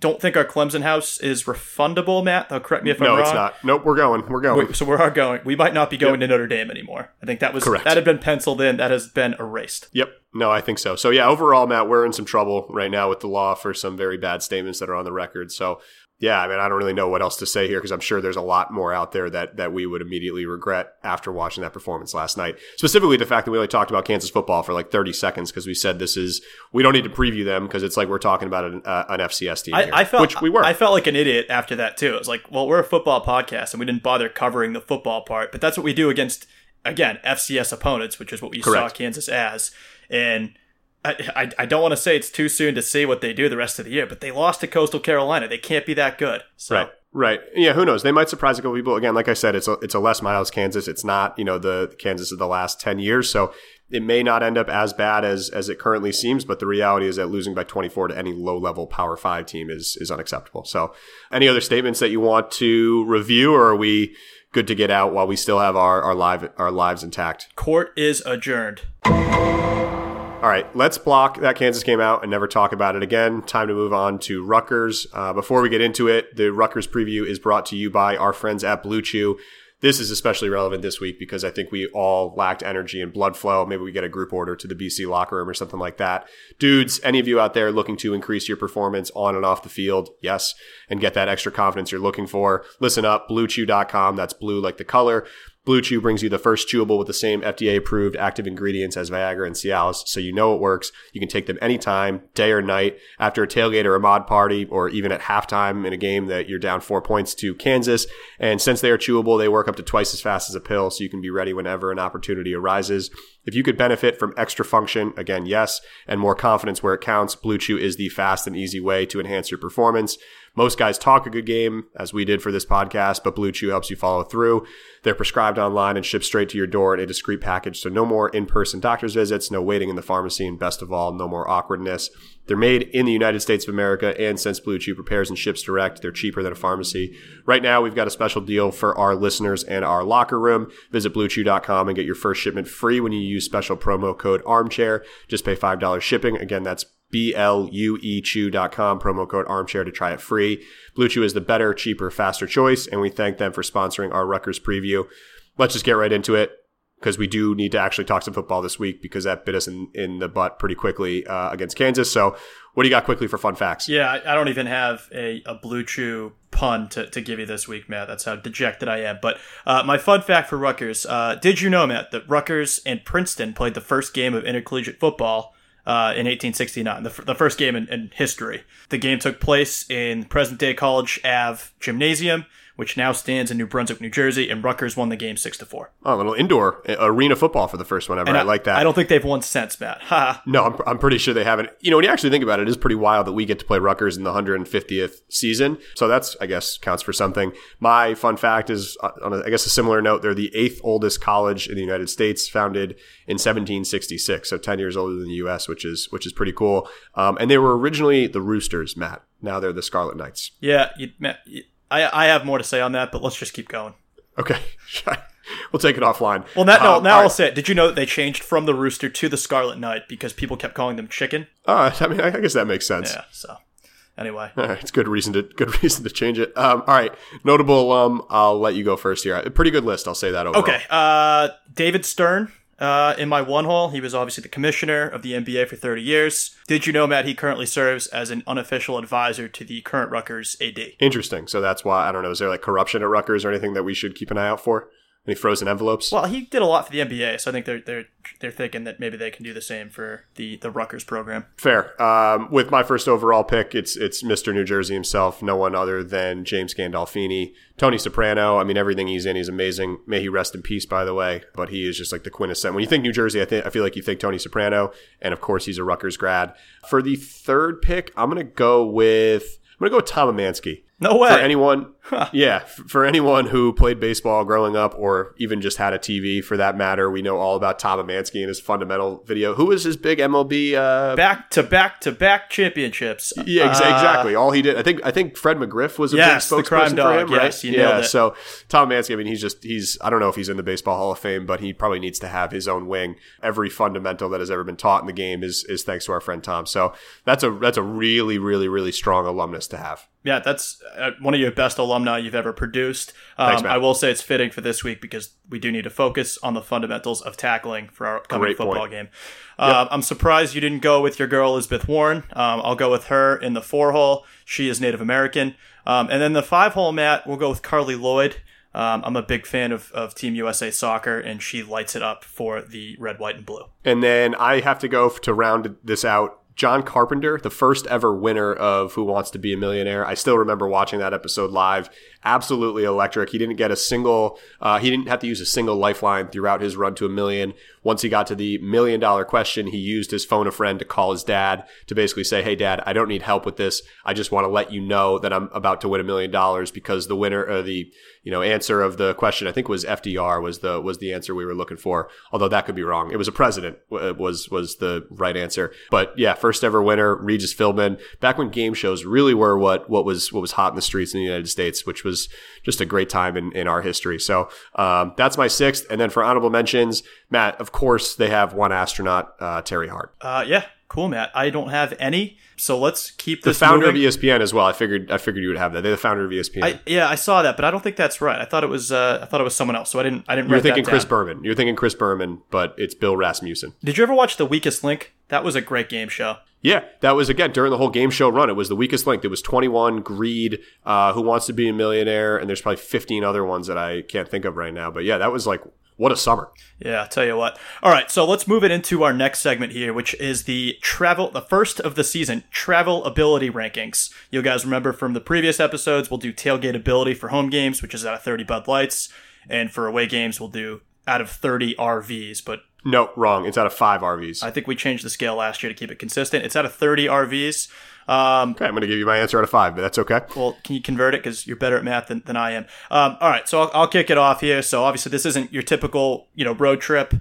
don't think our Clemson house is refundable, Matt. Though, correct me if I'm wrong. No, it's not. Nope, we're going. So we are going. We might not be going to Notre Dame anymore. I think that had been penciled in. That has been erased. Yep. No, I think so. So yeah, overall, Matt, we're in some trouble right now with the law for some very bad statements that are on the record. So yeah, I mean, I don't really know what else to say here because I'm sure there's a lot more out there that we would immediately regret after watching that performance last night. Specifically, the fact that we only talked about Kansas football for like 30 seconds because we said we don't need to preview them because it's like we're talking about an FCS team which we were. I felt like an idiot after that too. It was like, well, we're a football podcast and we didn't bother covering the football part, but that's what we do against, again, FCS opponents, which is what we saw Kansas as. And I don't want to say it's too soon to see what they do the rest of the year, but they lost to Coastal Carolina. They can't be that good. So. Right. Yeah, who knows? They might surprise a couple people. Again, like I said, it's a Les Miles Kansas. It's not, the Kansas of the last 10 years. So it may not end up as bad as it currently seems, but the reality is that losing by 24 to any low-level Power 5 team is unacceptable. So any other statements that you want to review, or are we good to get out while we still have our lives intact? Court is adjourned. All right, let's block that Kansas game out and never talk about it again. Time to move on to Rutgers. Before we get into it, the Rutgers preview is brought to you by our friends at Blue Chew. This is especially relevant this week because I think we all lacked energy and blood flow. Maybe we get a group order to the BC locker room or something like that. Dudes, any of you out there looking to increase your performance on and off the field, yes, and get that extra confidence you're looking for, listen up, BlueChew.com. That's blue like the color. Blue Chew brings you the first chewable with the same FDA-approved active ingredients as Viagra and Cialis, so you know it works. You can take them anytime, day or night, after a tailgate or a mod party, or even at halftime in a game that you're down 4 points to Kansas. And since they are chewable, they work up to twice as fast as a pill, so you can be ready whenever an opportunity arises. If you could benefit from extra function, again, yes, and more confidence where it counts, Blue Chew is the fast and easy way to enhance your performance. Most guys talk a good game, as we did for this podcast, but Blue Chew helps you follow through. They're prescribed online and shipped straight to your door in a discreet package, so no more in-person doctor's visits, no waiting in the pharmacy, and best of all, no more awkwardness. They're made in the United States of America, and since Blue Chew prepares and ships direct, they're cheaper than a pharmacy. Right now, we've got a special deal for our listeners and our locker room. Visit BlueChew.com and get your first shipment free when you use special promo code ARMCHAIR. Just pay $5 shipping. Again, that's BLUEChew.com, promo code ARMCHAIR to try it free. Blue Chew is the better, cheaper, faster choice, and we thank them for sponsoring our Rutgers preview. Let's just get right into it, because we do need to actually talk some football this week, because that bit us in the butt pretty quickly against Kansas. So what do you got quickly for fun facts? Yeah, I don't even have a Blue Chew pun to give you this week, Matt. That's how dejected I am. But my fun fact for Rutgers, did you know, Matt, that Rutgers and Princeton played the first game of intercollegiate football in 1869, the first game in history. The game took place in present-day College Ave Gymnasium, which now stands in New Brunswick, New Jersey, and Rutgers won the game 6-4. Oh, a little indoor arena football for the first one ever. I like that. I don't think they've won since, Matt. Ha. No, I'm pretty sure they haven't. When you actually think about it, it is pretty wild that we get to play Rutgers in the 150th season. So that's, I guess, counts for something. My fun fact is, on a similar note, they're the 8th oldest college in the United States, founded in 1766, so 10 years older than the U.S., which is pretty cool. And they were originally the Roosters, Matt. Now they're the Scarlet Knights. Yeah, Matt, I have more to say on that, but let's just keep going. Okay. We'll take it offline. Well, I'll say it. Did you know that they changed from the Rooster to the Scarlet Knight because people kept calling them chicken? I guess that makes sense. Yeah, so anyway. All right, it's good reason to change it. All right, notable alum, I'll let you go first here. A pretty good list, I'll say that overall. Okay, David Stern. In my one hole, he was obviously the commissioner of the NBA for 30 years. Did you know, Matt, he currently serves as an unofficial advisor to the current Rutgers AD? Interesting. So that's why, I don't know, is there like corruption at Rutgers or anything that we should keep an eye out for? Any frozen envelopes? Well, he did a lot for the NBA, so I think they're thinking that maybe they can do the same for the Rutgers program. Fair. With my first overall pick, it's Mr. New Jersey himself, no one other than James Gandolfini. Tony Soprano, everything he's in, he's amazing. May he rest in peace, by the way. But he is just like the quintessence. When you think New Jersey, I feel like you think Tony Soprano, and of course he's a Rutgers grad. For the third pick, I'm gonna go with Tom Amansky. No way. For anyone Yeah, for anyone who played baseball growing up or even just had a TV for that matter, we know all about Tom Amansky and his fundamental video. Who was his big MLB? Back-to-back championships. Yeah, exactly. All he did, I think Fred McGriff was a big spokesperson for him, right? Yes, you nailed it. So Tom Amansky, I mean, he's I don't know if he's in the Baseball Hall of Fame, but he probably needs to have his own wing. Every fundamental that has ever been taught in the game is thanks to our friend Tom. So that's a really, really, really strong alumnus to have. Yeah, that's one of your best alumni you've ever produced. Thanks, Matt. I will say it's fitting for this week because we do need to focus on the fundamentals of tackling for our upcoming football game. I'm surprised you didn't go with your girl, Elizabeth Warren. I'll go with her in the 4-hole. She is Native American. And then the 5-hole, Matt, we'll go with Carly Lloyd. I'm a big fan of Team USA Soccer, and she lights it up for the red, white, and blue. And then I have to go to round this out. John Carpenter, the first ever winner of Who Wants to Be a Millionaire. I still remember watching that episode live. Absolutely electric. He didn't get he didn't have to use a single lifeline throughout his run to $1 million. Once he got to the $1 million question, he used his phone a friend to call his dad to basically say, "Hey Dad, I don't need help with this. I just want to let you know that I'm about to win $1 million because the winner or the answer of the question, I think was FDR was the answer we were looking for. Although that could be wrong. It was a president was the right answer. But yeah, first ever winner, Regis Philbin. Back when game shows really were what was hot in the streets in the United States, which was just a great time in our history. So that's my 6th. And then for honorable mentions, Matt, of course, they have one astronaut, Terry Hart. Yeah, cool, Matt. I don't have any, so let's keep this the founder moving. of ESPN as well. I figured you would have that. They're the founder of ESPN. I saw that, but I don't think that's right. I thought it was someone else. So I didn't. You're thinking Chris Berman. You're thinking Chris Berman, but it's Bill Rasmussen. Did you ever watch The Weakest Link? That was a great game show. Yeah, that was, again, during the whole game show run. It was The Weakest Link. There was 21, Greed, Who Wants to Be a Millionaire, and there's probably 15 other ones that I can't think of right now. But yeah, that was like, what a summer. Yeah, I'll tell you what. All right, so let's move it into our next segment here, which is the first of the season, travel ability rankings. You guys remember from the previous episodes, we'll do tailgate ability for home games, which is out of 30 Bud Lights, and for away games, we'll do out of 30 RVs, but no, wrong. It's out of 5 RVs. I think we changed the scale last year to keep it consistent. It's out of 30 RVs. Okay, I'm going to give you my answer out of 5, but that's okay. Well, can you convert it? Because you're better at math than I am. All right, so I'll kick it off here. So obviously this isn't your typical, road trip.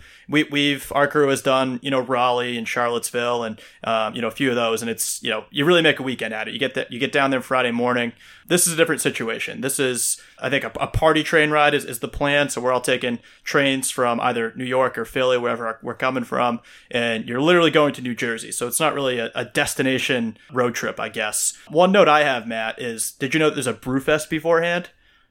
Our crew has done, Raleigh and Charlottesville and, a few of those. And it's, you really make a weekend at it. You get down there Friday morning. This is a different situation. This is, I think, a party train ride is the plan. So we're all taking trains from either New York or Philly, wherever we're coming from. And you're literally going to New Jersey. So it's not really a destination road trip, I guess. One note I have, Matt, is did you know that there's a Brewfest beforehand?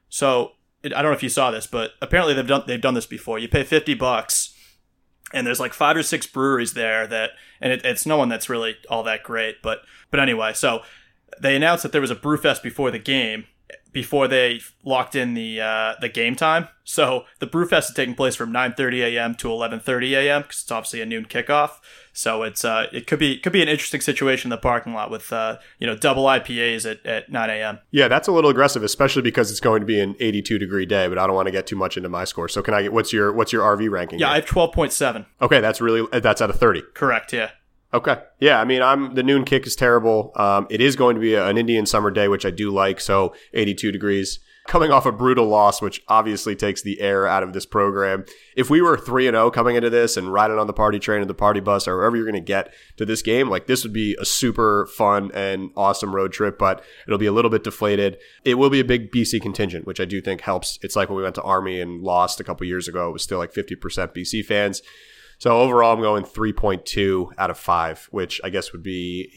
So I don't know if you saw this, but apparently they've done this before. You pay $50 and there's like 5 or 6 breweries there and it's no one that's really all that great. But anyway, so they announced that there was a Brewfest before the game, before they locked in the game time. So the Brewfest is taking place from 9:30 a.m. to 11:30 a.m. because it's obviously a noon kickoff. So it could be an interesting situation in the parking lot with double IPAs at 9 a.m. Yeah, that's a little aggressive, especially because it's going to be an 82-degree day. But I don't want to get too much into my score. So can I get what's your RV ranking? Yeah, I have 12.7. Okay, that's out of 30. Correct. Yeah. Okay. Yeah, I mean, the noon kick is terrible. It is going to be an Indian summer day, which I do like. So 82 degrees. Coming off a brutal loss, which obviously takes the air out of this program. If we were 3-0 coming into this and riding on the party train or the party bus or wherever you're going to get to this game, like this would be a super fun and awesome road trip, but it'll be a little bit deflated. It will be a big BC contingent, which I do think helps. It's like when we went to Army and lost a couple years ago, it was still like 50% BC fans. So overall, I'm going 3.2 out of 5, which I guess would be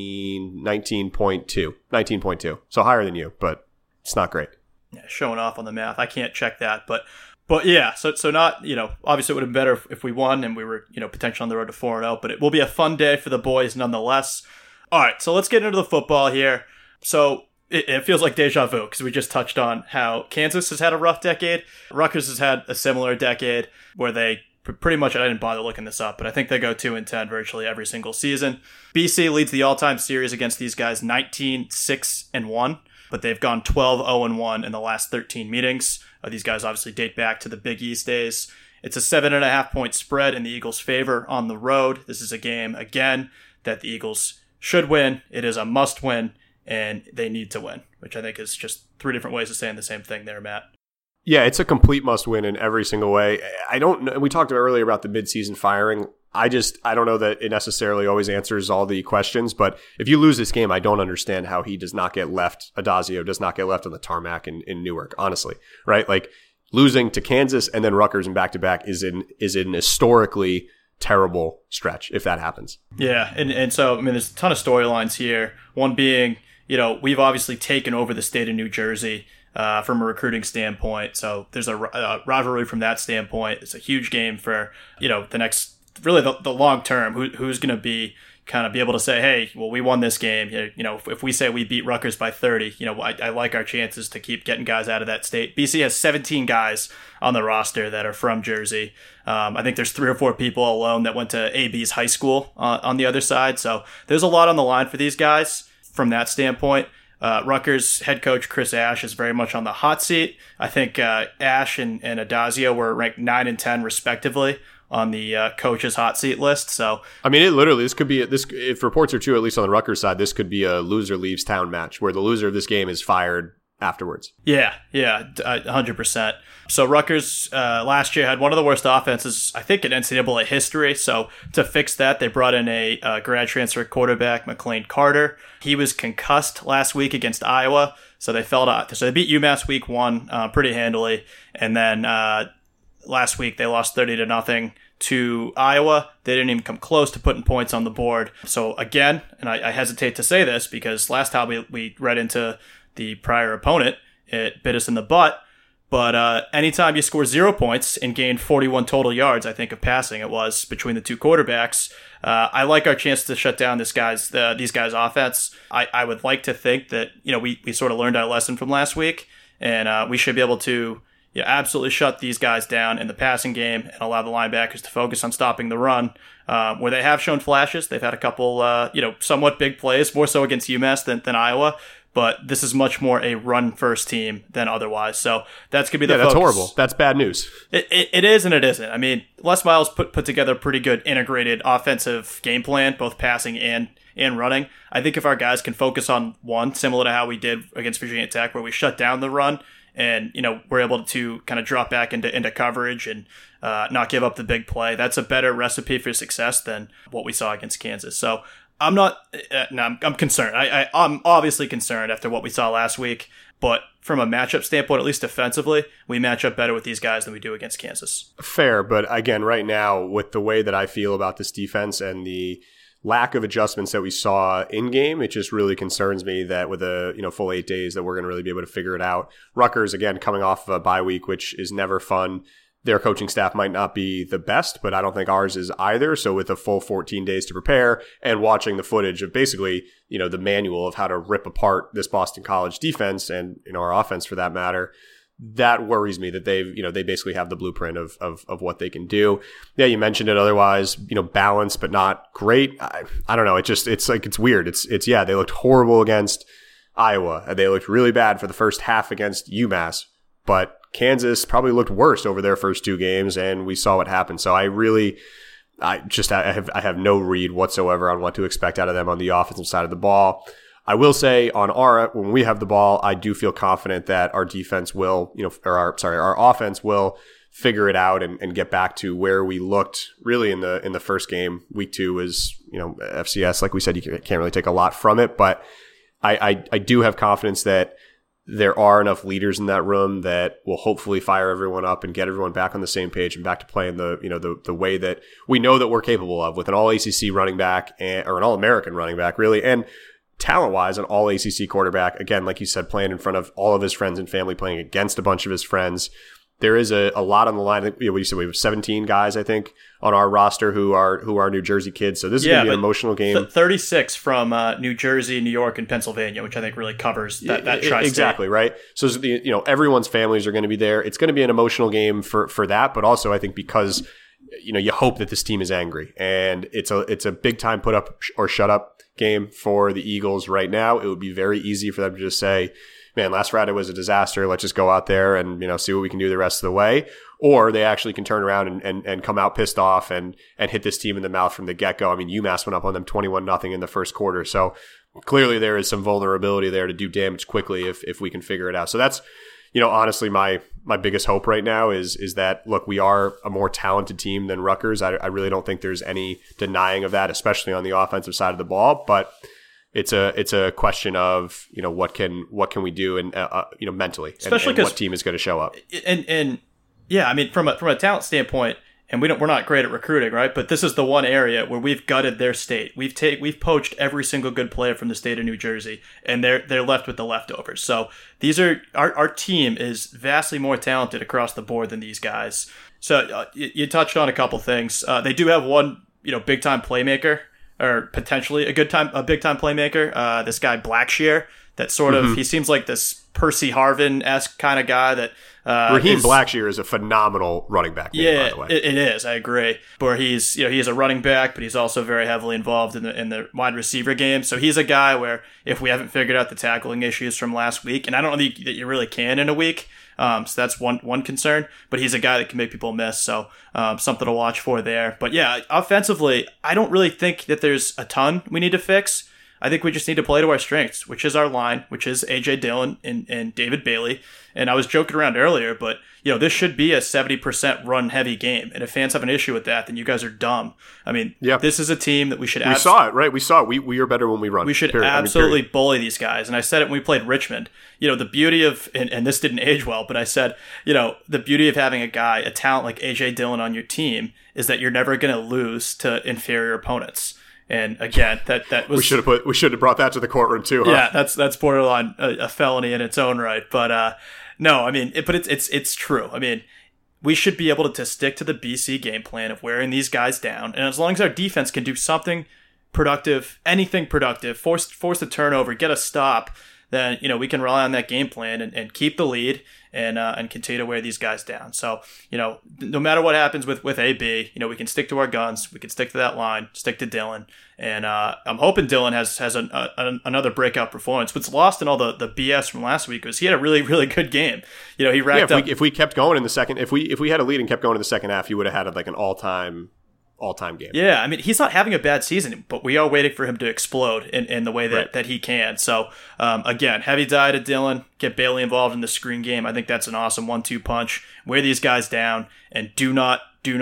19.2. So higher than you, but it's not great. Yeah, showing off on the math. I can't check that, but yeah, so not, obviously it would have been better if we won and we were, potentially on the road to 4-0, but it will be a fun day for the boys nonetheless. All right, so let's get into the football here. So it feels like deja vu because we just touched on how Kansas has had a rough decade. Rutgers has had a similar decade where they pretty much, I didn't bother looking this up, but I think they go 2-10 virtually every single season. BC leads the all-time series against these guys 19-6-1, but they've gone 12-0-1 in the last 13 meetings. These guys obviously date back to the Big East days. It's a 7.5-point spread in the Eagles' favor on the road. This is a game, again, that the Eagles should win. It is a must-win, and they need to win, which I think is just three different ways of saying the same thing there, Matt. Yeah, it's a complete must-win in every single way. I don't know. We talked earlier about the midseason firing. I don't know that it necessarily always answers all the questions, but if you lose this game, I don't understand how he does not get left, Adazio does not get left on the tarmac in Newark, honestly, right? Like losing to Kansas and then Rutgers in back-to-back is an historically terrible stretch if that happens. Yeah, and so, I mean, there's a ton of storylines here. One being, we've obviously taken over the state of New Jersey from a recruiting standpoint. So there's a rivalry from that standpoint. It's a huge game for, the next, really the long term. Who's going to be able to say, hey, well, we won this game. If we say we beat Rutgers by 30, I like our chances to keep getting guys out of that state. BC has 17 guys on the roster that are from Jersey. I think there's 3 or 4 people alone that went to AB's high school on the other side. So there's a lot on the line for these guys from that standpoint. Rutgers head coach Chris Ash is very much on the hot seat. I think Ash and Adazio were ranked 9 and 10 respectively on the coach's hot seat list. So I mean, this could be if reports are true, at least on the Rutgers side, this could be a loser leaves town match where the loser of this game is fired afterwards. Yeah, 100%. So Rutgers last year had one of the worst offenses, I think, in NCAA history. So to fix that, they brought in a grad transfer quarterback, McLean Carter. He was concussed last week against Iowa, so they they beat UMass week 1 pretty handily, and then last week they lost 30-0 to Iowa. They didn't even come close to putting points on the board. So again, and I hesitate to say this because last time we read into the prior opponent, it bit us in the butt. But anytime you score 0 points and gain 41 total yards, I think of passing it was between the two quarterbacks, I like our chance to shut down these guys' offense. I would like to think that we sort of learned our lesson from last week, and we should be able to absolutely shut these guys down in the passing game and allow the linebackers to focus on stopping the run. Where they have shown flashes, they've had a couple somewhat big plays, more so against UMass than Iowa. But this is much more a run-first team than otherwise. So that's going to be the focus. That's horrible. That's bad news. It is and it isn't. I mean, Les Miles put together a pretty good integrated offensive game plan, both passing and running. I think if our guys can focus on one, similar to how we did against Virginia Tech, where we shut down the run and we're able to kind of drop back into coverage and not give up the big play, that's a better recipe for success than what we saw against Kansas. So I'm concerned. I'm obviously concerned after what we saw last week, but from a matchup standpoint, at least defensively, we match up better with these guys than we do against Kansas. Fair, but again, right now, with the way that I feel about this defense and the lack of adjustments that we saw in game, it just really concerns me that with a full 8 days that we're going to really be able to figure it out. Rutgers, again, coming off of a bye week, which is never fun. Their coaching staff might not be the best, but I don't think ours is either. So with a full 14 days to prepare and watching the footage of basically, the manual of how to rip apart this Boston College defense and, our offense for that matter, that worries me that they basically have the blueprint of what they can do. Yeah, you mentioned it otherwise, balanced, but not great. I don't know. It's weird. They looked horrible against Iowa. They looked really bad for the first half against UMass, but Kansas probably looked worse over their first 2 games, and we saw what happened. So I have no read whatsoever on what to expect out of them on the offensive side of the ball. I will say when we have the ball, I do feel confident that our defense will, our offense will figure it out and get back to where we looked really in the first game. Week 2 was, FCS. Like we said, you can't really take a lot from it, but I do have confidence that there are enough leaders in that room that will hopefully fire everyone up and get everyone back on the same page and back to playing the way that we know that we're capable of, with an all-ACC running back or an all-American running back, really, and talent-wise, an all-ACC quarterback. Again, like you said, playing in front of all of his friends and family, playing against a bunch of his friends. There is a lot on the line. What you said, we have 17 guys, I think, on our roster who are New Jersey kids. So this is going to be an emotional game. 36 from New Jersey, New York, and Pennsylvania, which I think really covers that tri-state. Exactly, right? So everyone's families are going to be there. It's going to be an emotional game for that, but also I think because you hope that this team is angry, and it's a big time put up or shut up game for the Eagles right now. It would be very easy for them to just say, man, last Friday was a disaster. Let's just go out there and see what we can do the rest of the way. Or they actually can turn around and come out pissed off and hit this team in the mouth from the get-go. I mean, UMass went up on them 21-0 in the first quarter. So clearly there is some vulnerability there to do damage quickly if we can figure it out. So that's, honestly, my biggest hope right now is that, look, we are a more talented team than Rutgers. I really don't think there's any denying of that, especially on the offensive side of the ball. But it's a question of, what can we do and mentally, especially and what team is going to show up. And yeah, I mean, from a talent standpoint, and we're not great at recruiting, right? But this is the one area where we've gutted their state. We've poached every single good player from the state of New Jersey, and they're left with the leftovers. So these are our team is vastly more talented across the board than these guys. So you touched on a couple things. They do have one big time playmaker, or potentially a big time playmaker. This guy Blackshear. That sort of he seems like this Percy Harvin-esque kind of guy that. Raheem Blackshear is a phenomenal running back name, by the way. It is. I agree. Where he's a running back, but he's also very heavily involved in the wide receiver game. So he's a guy where if we haven't figured out the tackling issues from last week, and I don't know that you really can in a week, so that's one concern. But he's a guy that can make people miss. So something to watch for there. But yeah, offensively, I don't really think that there's a ton we need to fix. I think we just need to play to our strengths, which is our line, which is A.J. Dillon and David Bailey. And I was joking around earlier, but this should be a 70% run-heavy game. And if fans have an issue with that, then you guys are dumb. I mean, This is a team that we should... We saw it, right? We saw it. We are better when we run. We should absolutely bully these guys. And I said it when we played Richmond. The beauty of... And this didn't age well, but I said, the beauty of having a talent like A.J. Dillon on your team is that you're never going to lose to inferior opponents. And again, that was we should have brought that to the courtroom too. Huh? Yeah, that's borderline a felony in its own right. But no, I mean, it's true. I mean, we should be able to stick to the BC game plan of wearing these guys down, and as long as our defense can do something productive, anything productive, force the turnover, get a stop, then we can rely on that game plan and keep the lead and continue to wear these guys down. So no matter what happens with AB, we can stick to our guns, we can stick to that line, stick to Dillon, and I'm hoping Dillon has another breakout performance. What's lost in all the BS from last week was he had a really, really good game. He racked up. If we kept going in the second, if we had a lead and kept going in the second half, he would have had like an all-time game. Yeah, I mean, he's not having a bad season, but we are waiting for him to explode in the way that he can. So, again, heavy diet of Dillon, get Bailey involved in the screen game. I think that's an awesome 1-2 punch. Wear these guys down, and do not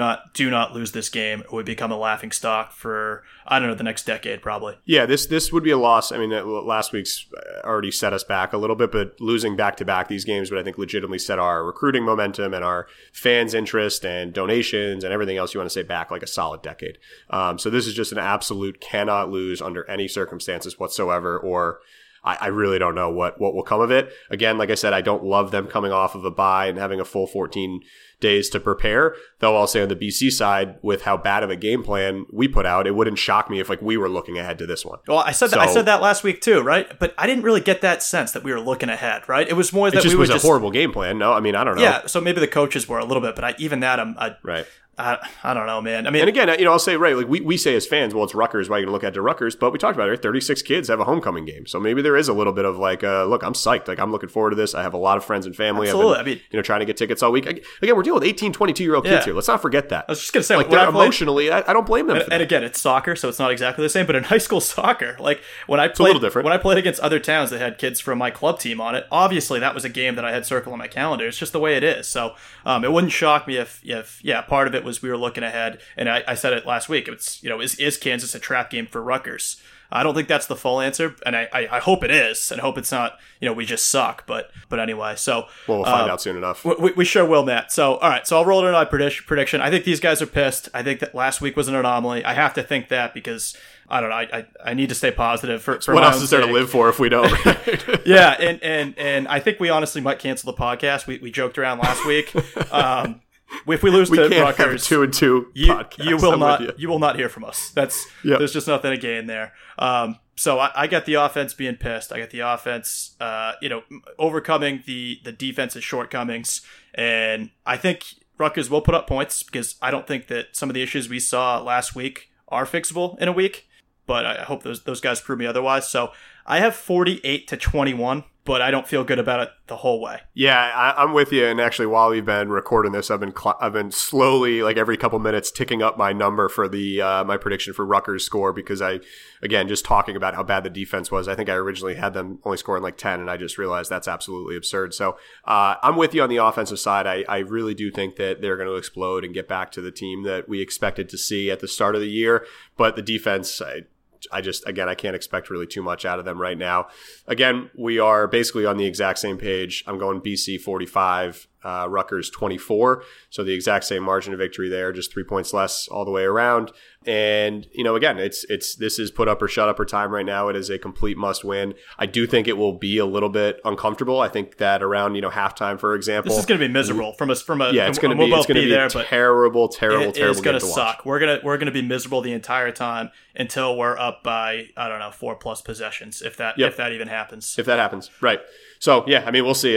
lose this game, or we become a laughing stock for, I don't know, the next decade probably. Yeah, this would be a loss. I mean, last week's already set us back a little bit, but losing back-to-back these games would, I think, legitimately set our recruiting momentum and our fans' interest and donations and everything else you want to say back like a solid decade. So this is just an absolute cannot lose under any circumstances whatsoever, or I really don't know what will come of it. Again, like I said, I don't love them coming off of a bye and having a full 14 days to prepare. Though I'll say on the BC side, with how bad of a game plan we put out, it wouldn't shock me if we were looking ahead to this one. Well, I said that last week too, right? But I didn't really get that sense that we were looking ahead, right? It was more that it was a horrible game plan. No, I mean, I don't know. Yeah, so maybe the coaches were a little bit, but right. I don't know, man. I mean, and again, I'll say, right, like we say as fans, well, it's Rutgers, why are you going to look at to Rutgers? But we talked about it, right? 36 kids have a homecoming game. So maybe there is a little bit of like, look, I'm psyched. Like, I'm looking forward to this. I have a lot of friends and family. Absolutely. I've been, trying to get tickets all week. Again, we're dealing with 18, 22-year-old kids here. Let's not forget that. I was just going to say, like, emotionally, I don't blame them. And again, it's soccer, so it's not exactly the same. But in high school soccer, like when I played, it's a little different. When I played against other towns that had kids from my club team on it, obviously that was a game that I had circled on my calendar. It's just the way it is. So it wouldn't shock me if part of it was we were looking ahead. And I said it last week. It's is Kansas a trap game for Rutgers? I don't think that's the full answer, and I hope it is, and hope it's not. We just suck. But anyway, so we'll find out soon enough. We sure will, Matt. So all right, so I'll roll it in my prediction. I think these guys are pissed. I think that last week was an anomaly. I have to think that because I don't know. I need to stay positive for what else is there to live for if we don't? Right? Yeah, and I think we honestly might cancel the podcast. We joked around last week. If we lose to Rutgers, 2-2 you will not hear from us. There's just nothing to gain there. So I got the offense being pissed. I got the offense, overcoming the defense's shortcomings, and I think Rutgers will put up points because I don't think that some of the issues we saw last week are fixable in a week. But I hope those guys prove me otherwise. So I have 48-21, but I don't feel good about it the whole way. Yeah, I'm with you. And actually, while we've been recording this, I've been slowly, like every couple minutes, ticking up my number for the my prediction for Rutgers score, because again, just talking about how bad the defense was, I think I originally had them only scoring like 10, and I just realized that's absolutely absurd. So I'm with you on the offensive side. I really do think that they're going to explode and get back to the team that we expected to see at the start of the year. But the defense, I can't expect really too much out of them right now. Again, we are basically on the exact same page. I'm going BC 45, Rutgers 24. So the exact same margin of victory there, just 3 points less all the way around. And, again, this is put up or shut up or time right now. It is a complete must win. I do think it will be a little bit uncomfortable. I think that around, halftime, for example, this is going to be miserable from a yeah, it's going to be a terrible game it's going to watch. suck. We're going to be miserable the entire time until we're up by, I don't know, 4+ possessions, if that even happens. If that happens. Right. So, yeah, I mean, we'll see.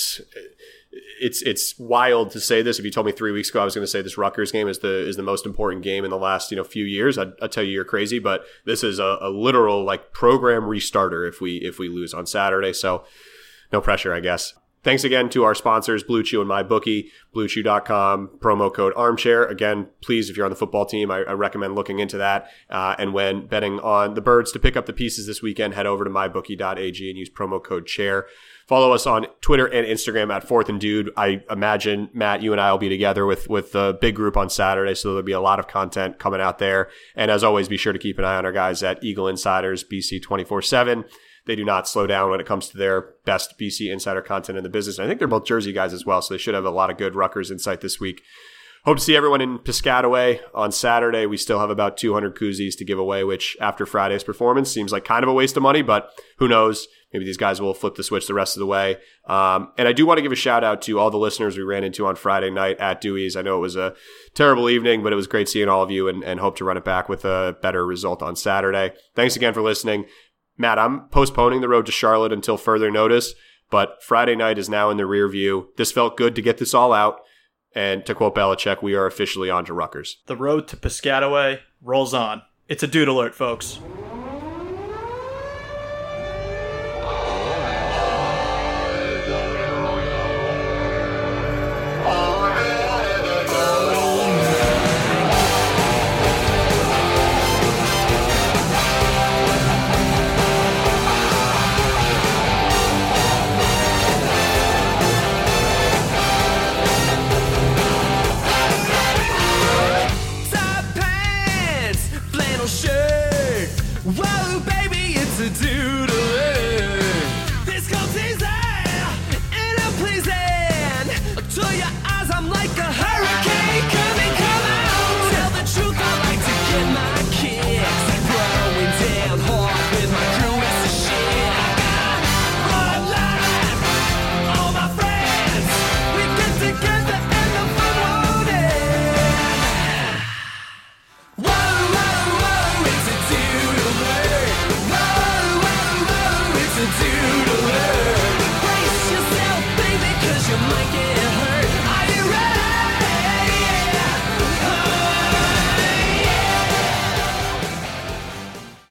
It's wild to say this. If you told me 3 weeks ago I was going to say this Rutgers game is the most important game in the last few years, I'd tell you you're crazy. But this is a literal program restarter if we lose on Saturday. So no pressure, I guess. Thanks again to our sponsors, Blue Chew and MyBookie, BlueChew.com, promo code Armchair. Again, please, if you're on the football team, I recommend looking into that. And when betting on the Birds to pick up the pieces this weekend, head over to MyBookie.ag and use promo code CHAIR. Follow us on Twitter and Instagram at 4th and Dude. I imagine, Matt, you and I will be together with the big group on Saturday, so there'll be a lot of content coming out there. And as always, be sure to keep an eye on our guys at Eagle Insiders, BC 24/7. They do not slow down when it comes to their best BC insider content in the business. And I think they're both Jersey guys as well, so they should have a lot of good Rutgers insight this week. Hope to see everyone in Piscataway on Saturday. We still have about 200 koozies to give away, which after Friday's performance seems like kind of a waste of money, but who knows? Maybe these guys will flip the switch the rest of the way. And I do want to give a shout out to all the listeners we ran into on Friday night at Dewey's. I know it was a terrible evening, but it was great seeing all of you, and hope to run it back with a better result on Saturday. Thanks again for listening. Matt, I'm postponing the road to Charlotte until further notice, but Friday night is now in the rear view. This felt good to get this all out. And to quote Belichick, we are officially on to Rutgers. The road to Piscataway rolls on. It's a dude alert, folks. Brace yourself, baby, 'cause you might get